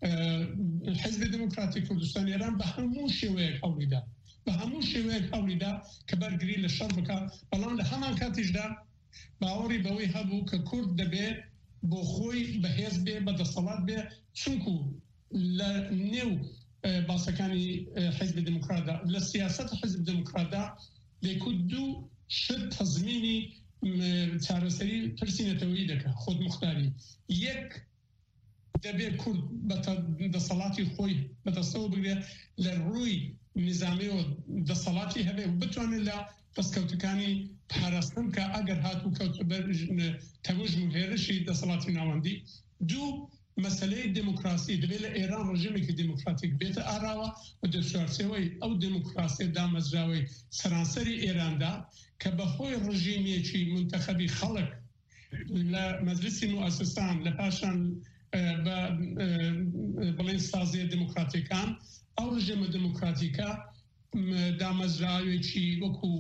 حیزب دموکراتی کوردستان ئێران بە هەموو شێوەیەک هەوڵیدا بە هەموو شێوەیەک هەوڵیدا کە بەرگری لە شەڕ بکات بەڵام لە هەمان کاتیشدا باوەڕی بەوەی هەبوو کە کورد دەبێت بۆ خۆی بەهێز بێ بە دەسەڵات بێ چونکو لە نێو باسەکانی حیزب دموکراتدا لە سیاست حیزب دموکراتدا لێکوت دوو شت تضمینی چارەسەری پرسی نەتەوەیی دەکات خۆدمختاری یەک دەبێت کورد بە دەسەڵاتی خۆی بەدەستەوە بگرێت لە ڕووی نظامی و دەسەڵاتی هەبێ و بتوانێت لە دەستکەوتەکانی پاراستن کە ئەگەر هاتوو کەوتە بەر تەوژم و هێرشی دەسەڵاتی ناوەندی. دوو مەسەلەی دموکراسی دەبێت لە ئێران ڕژیمێکی دموکراتیک بێتە ئاراوە و دەچوارچەوەی ئەو دموکراسی دامەزراوەی سەرانسەری ئێراندا کە بەخۆی ڕژیمێکی منتەخەبی خەڵک لە مەجلیسی موسسان لە پاشان بڵێن سازیە دموکراتیکان ئەو ڕژیمە دموکراتیکە دامەزراوێکی وەکو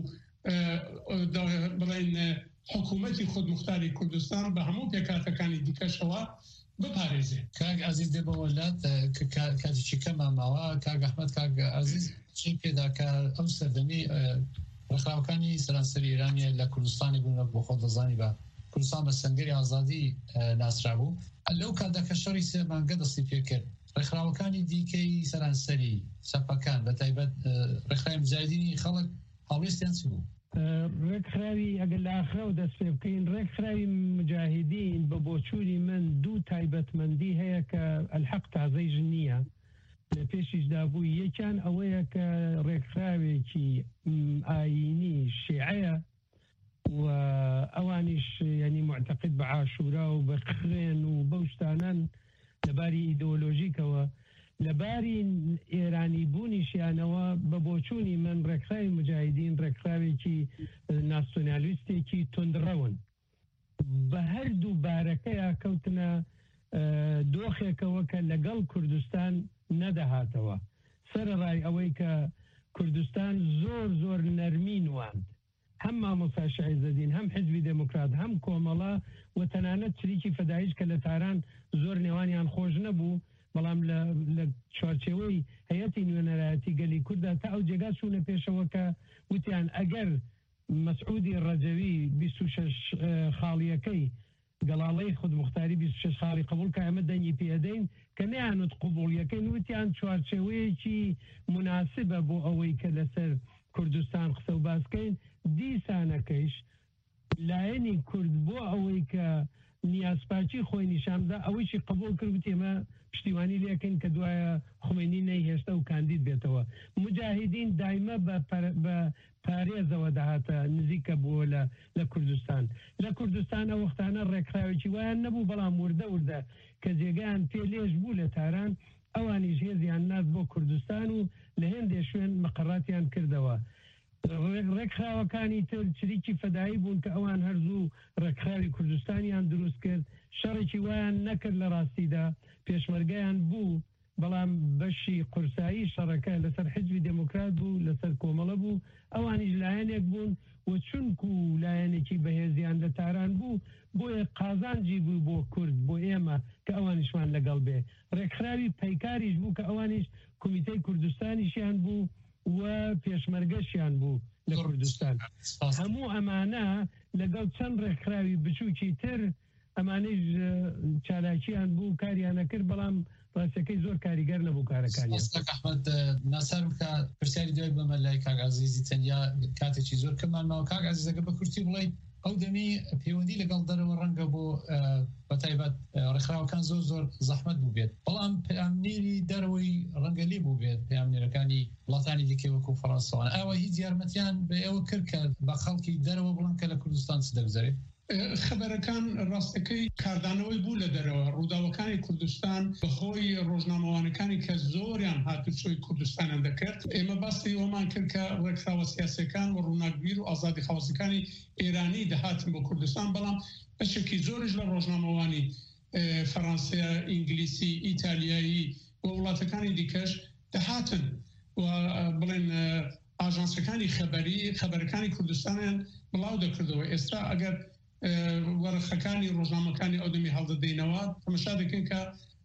بڵێن حکوومەتی خودمختاری کوردستان بە هەموو پێکاتەکانی دیکەشەوە بپارێزێ. کاک عزیز دێ بە وەلات کاتێکی کەمە ماوە کاک ئەحمەد کاک عزیز چی پێداکە ئەم سەردەمی ڕێکخراوەکانی سەرانسەری ئێرانیە لە کوردستانی بوون بۆ خۆ دەزانی بە کوردستان بە سەنگەری ئازادی ناسرا بوو لەو کاتەکە شەڕی سێ مانگە دەستی پێ کرد. ڕێکخراوەکانی دیکەی سەرانسەری سەپەکان بە تایبەت ڕێکخراوی مجاهیدینی خەڵک هەڵوێستیان چی بوو؟ ڕێکخراوی ئەگەر لە ئاخرا و دەست پێ بکەین ڕێکخراوی مجاهیدین بە بۆچووری من دوو تایبەتمەندی هەیە کە ئەلحەق تازەی ژنیە لە پێشیشدا بوو. یەکیان ئەوەیە کە ڕێکخراوێکی ئاینی شیعەیە و ئەوانیش ینی معتەقد بە عاشورا و بە خوێن و بەو شتانان لەباری ئیدۆلۆژیکەوە لەباری ئێرانی بوونیشیانەوە بە بۆچوونی من ڕێکخراوی مجاهیدین ڕێکخراوێکی ناسیۆنالیستێکی تندڕەون بە هەردوو بارەکەیە کەوتنە دۆخێکەوە کە لەگەڵ کوردستان نەدەهاتەوە سەرڕای ئەوەی کە کوردستان زۆر نەرمین واند هەم مامۆستا شایزەدین هەم حزبی دموکرات هەم کۆمەڵە و تەنانەت چریکی فەدایش کە لە تاران زۆر نێوانیان خۆش نەبوو بەڵام لە چوارچێوەی هەیەتی نوێنەرایەتی گەلی کووردا تا ئەو جێگا چوونە پێشەوە کە وتیان ئەگەر مەسعودی ڕەجەوی 26 خاڵیەکەی گەڵاڵەی خودمختاری 26 خاڵی قبول کە ئەمە دەنگی پێدەین کە نەیانوت قبوڵیەکەی وتیان چوارچێوەیەکی مناسبە بۆ ئەوەی کە لەسەر کوردستان قسە و باسکەین. دیسانەکەیش لایەنی کورد بۆ ئەوەی کە نیازپاچی خۆی نیشاندا ئەوەیشی قبول کرد ئێمە پشتیوانی لەکەین کە دوایە خومێنی نەیهێشتا و کاندید بێتەوە. مجاهیدین دایمە بە پارێزەوە داهاتە نزیکە بووە لە کوردستان. لە کوردستان ئەو وەختانە ڕێکخراوێکی وایان نەبوو بەڵام وردە کە جێگەیان پێ لێژ بوو لە تاران ئەوانیش هێزیان ناز بۆ کوردستان و لە هێندێ شوێن مەقەڕاتیان کردەوە. ڕێکخراوەکانی تر چریکی فەدایی بوون کە ئەوان هەرزوو ڕێکخراوی کوردستانیان دروست کرد شەڕێکی وایان نەکرد لە ڕاستیدا پێشمەرگەیان بوو بەڵام بەشی قورسایی شەڕەکە لەسەر حزبی دموکرات بوو لەسەر کۆمەڵە بوو ئەوانیش لایەنێک بوون و چونکو لایەنێکی بەهێزیان لە تاران بوو بۆیە قازانجی بوو بۆ کورد بۆ ئێمە کە ئەوانیشمان لەگەڵ بێ. ڕێکخراوی پەیکاریش بوو کە ئەوانیش کۆمیتەی کوردستانیشیان بوو و پێشمەرگەشیان بوو لە کوردستان. هەموو ئەمانە لەگەڵ چەند ڕێکخراوی بچووکی تر ئەمانەی چالاکییان بوو کاریانە کرد بەڵام ڕاستەکەی زۆر کاریگەر نەبوو کارەکانی. ئەحمەد ناسارم کە پرسیاری دوای بەمە لای کاک عەزیزی تەنیا کاتێکی زۆر کەمانماوە. کاک عەزیزەکە بە کورتی بڵێ ئەو دەمی پەیوەندی لەگەڵ دەرەوە ڕەنگە بۆ بەتایبەت ڕێکخراوەکان زۆر زەحمەت بوو بێت بەڵام پەیامنێری دەرەوەی ڕەنگە لێ بوو بێت پەیامنێرەکانی وڵاتانی دیکەی وەکو فەڕەنساوان. ئاوا هیچ یارمەتیان بە ئێوە کرد کە بە خەڵکی دەرەوە بڵێن کە لە کوردستان چ دەگوزارێت؟ خبرەکان ڕاستەکەی کاردانەوەی بوو لە دەرەوە ڕووداوەکانی کوردستان بەهۆی ڕۆژنامەوانەکانی کە زۆریان هاتوچۆی کوردستانیان دەکرد. ئێمە باسی ئەومان کرد کە ڕێکخراوە سیاسیەکان و ڕووناکبیر و ئازادی خاوەنەکانی ئێرانی دەهاتن بۆ کوردستان بەڵام بەشێکی زۆریش لە ڕۆژنامەوانی فەڕەنسا ئینگلیسی ئیتالیایی و وڵاتەکانی دیکەش دەهاتن و بڵێن ئاژانسەکانی خەبەرەکانی کوردستانیان بڵاو دەکردەوە. ئێستا ئەگەر وەرەخەکانی ڕۆژنامەکانی ئەو دەمی هەڵدەدەینەوە تەماشا دەکەین کە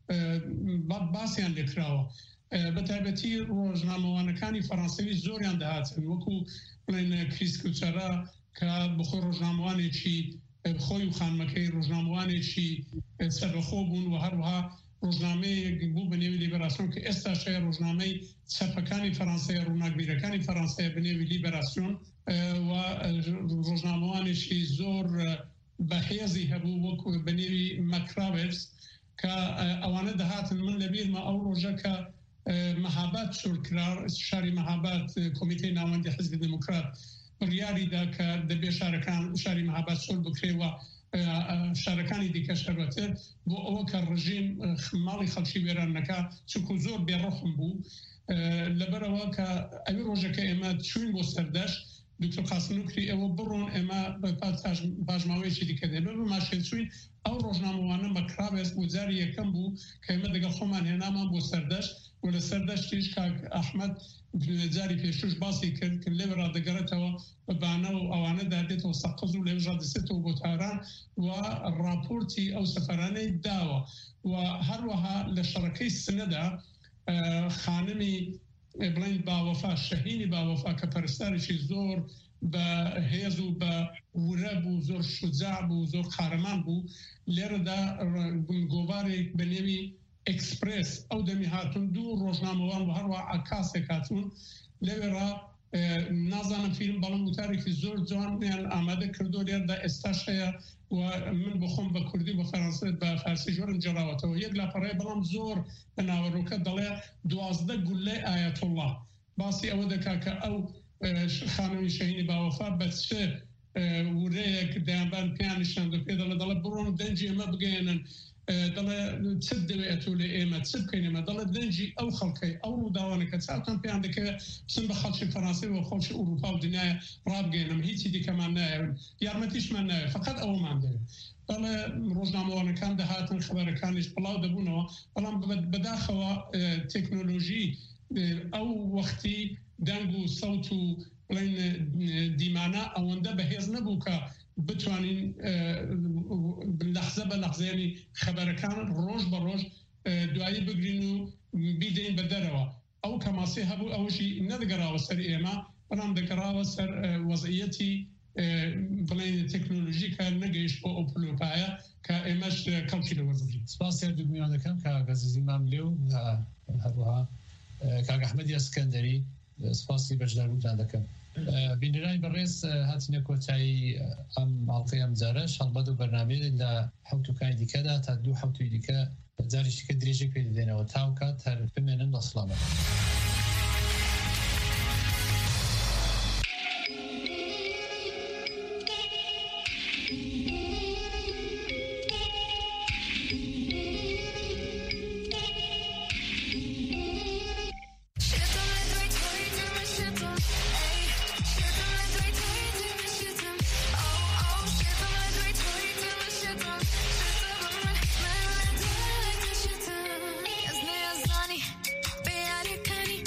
باسییان لێکراوە. بە تایبەتی ڕۆژنامەوانەکانی فەڕەنسەوی زۆریان دەهاتن وەکو بڵێن کریسکوچەرا کە بخۆی ڕۆژنامەوانێکی خۆی و خانمەکەی ڕۆژنامەوانێکی سەربەخۆ بوون و هەروەها ڕۆژنامەیەک بوو بە نێوی لیبەراسیۆن کە ئێستا شەیە ڕۆژنامەی چەپەکانی فەڕەنسای ڕووناکبیرەکانی فەڕەنسای بە نێوی لیبەراسیۆن و ڕۆژنامەوانێکی زۆر بەهێزی هەبوو وەکو بەنێوی مەکراوێرس کە ئەوانە دەهاتن من لەبیرمە ئەو ڕۆژە کە مەهاباد چۆرکرار شاری مەهاباد کۆمیتەی ناوەندی حزبی دموکرات بڕیاریدا کە دەبێ شاری مەهاباد چۆر بکرێەوە شارەکانی دیکە شەرەتر بۆ ئەوە کە ڕژیم ماڵی خەڵکی وێرانەکە چکو زۆر بێڕەحم بوو لەبەرەوە کە ئەوی ڕۆژەکە ئێمە چوین بۆ سەردەشت دکتۆر قاسملوکری ئەوە بڕۆن ئێمە پاژماوەیەکی دیکە دێ بە ماشێ چوین ئەو ڕۆژنامەوانە مەکراوێس بۆ جاری یەکەم بوو کە ئێمە دەگەڵ خۆمان هێنامان بۆ سەردەشت و لە سەردەشتیش کاک ئەحمەد جاری پێشوش باسی کرد کە لێ ڕادەگەڕێتەوە بەبانە و ئەوانە دادێتەوە سەقز و لێ ژادسێتەوە بۆ تاران و راپۆرتی ئەو سەفەرانەی داوە و هەروەها لە شەڕەکەی سنەدا خانمی بڵین باوەفا شەهینی باوەفا کە پەرستارێکی زۆر بە هێز و بە ورە بوو زۆر شجاع بوو زۆر قارەمان بوو لێرەدا گۆڤارێک بە نێوی ئەکسپرس ئەو دەمی هاتون دوو ڕۆژنامەوان و هەروە ئاکاسێک هاتوون لەوێڕا نازانم فیلم بەڵام وتارێکی زۆر جوانیان ئامادە کردو لێردا ئێستاش هەیە و من بخۆم بە کوردی بە فەرەنسە بە فارسی ژۆرم جێڕاوەتەوە یەک لاپەڕەیە بەڵام زۆر بە ناوەڕووکە دەڵێ 12 گولەی ئایەتوڵڵا باسی ئەوە دەکا کە ئەو خانووی شەهینی باوەفا بە چه ورەیەک دەیانبان پیانیشان پێ دەڵێ بڕۆن دەنجی ئێمە بگەێنن دەڵێ چ دەوێت لێ ئێمە چ بکەین ئێمە دەڵێ دەنجی ئەو خەڵکەی ئەو ڕووداوانەکە چاوتان پێیان دەکەوێت بچن بە خەڵکی فەڕەنسی و خەڵکی ئوروپا و دنیای ڕابگەێنم هیچی دیکەمان نایەوێت یارمەتیشمان ناوێت فقط ئەومان دەوێت بەڵێ ڕۆژنامەوانەکان دەهاتن خەبەرەکانیش بڵاو دەبوونەوە بەڵام بەداخەوە تێکنۆلۆژی ئەو وەختی دەنگ و سەوت و بڵین دیمانە ئەوەندە بەهێز نەبوو کە بتوانین لەحزە بە لەحزێنی خەبەرەکان ڕۆژ بە ڕۆژ دوایی بگرین و بیدەین بە دەرەوە ئەو کەماسی هەبوو ئەوشی نەدەگەڕاوە سەر ئێمە بەڵام دەگەڕاوە سەر وەزعیەتی بڵین تێکنۆلۆژیکە نەگەیشت بۆ ئەو پلۆپایە کە ئێمەش کەڵکی لەوەرزگرین. سپاس دوگمیان دەکەم کە گەزیزیمان لێ و هەروەها کاک ئەحمەدی ئەسکەندەری سپاسی بەشداربوونتان دەکەم. بینەرانی بەڕێز هاتینە کۆتایی ئەم ماڵقەی ئەم جارە شەڵبەت و بەرنامەیە لە حوتوکانی دیکەدا تا دوو حوتوی دیکە جاریشکە درێژێک پێ دێنەوە تاوکات هەر بمێنن بە سڵامەت. Be out of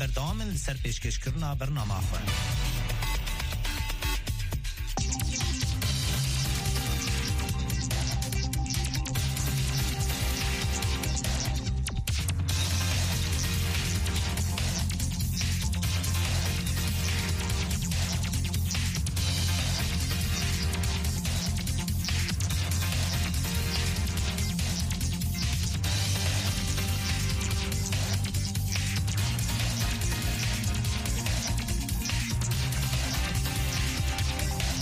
بردام لسر پیشکشکرنا برنامه خواه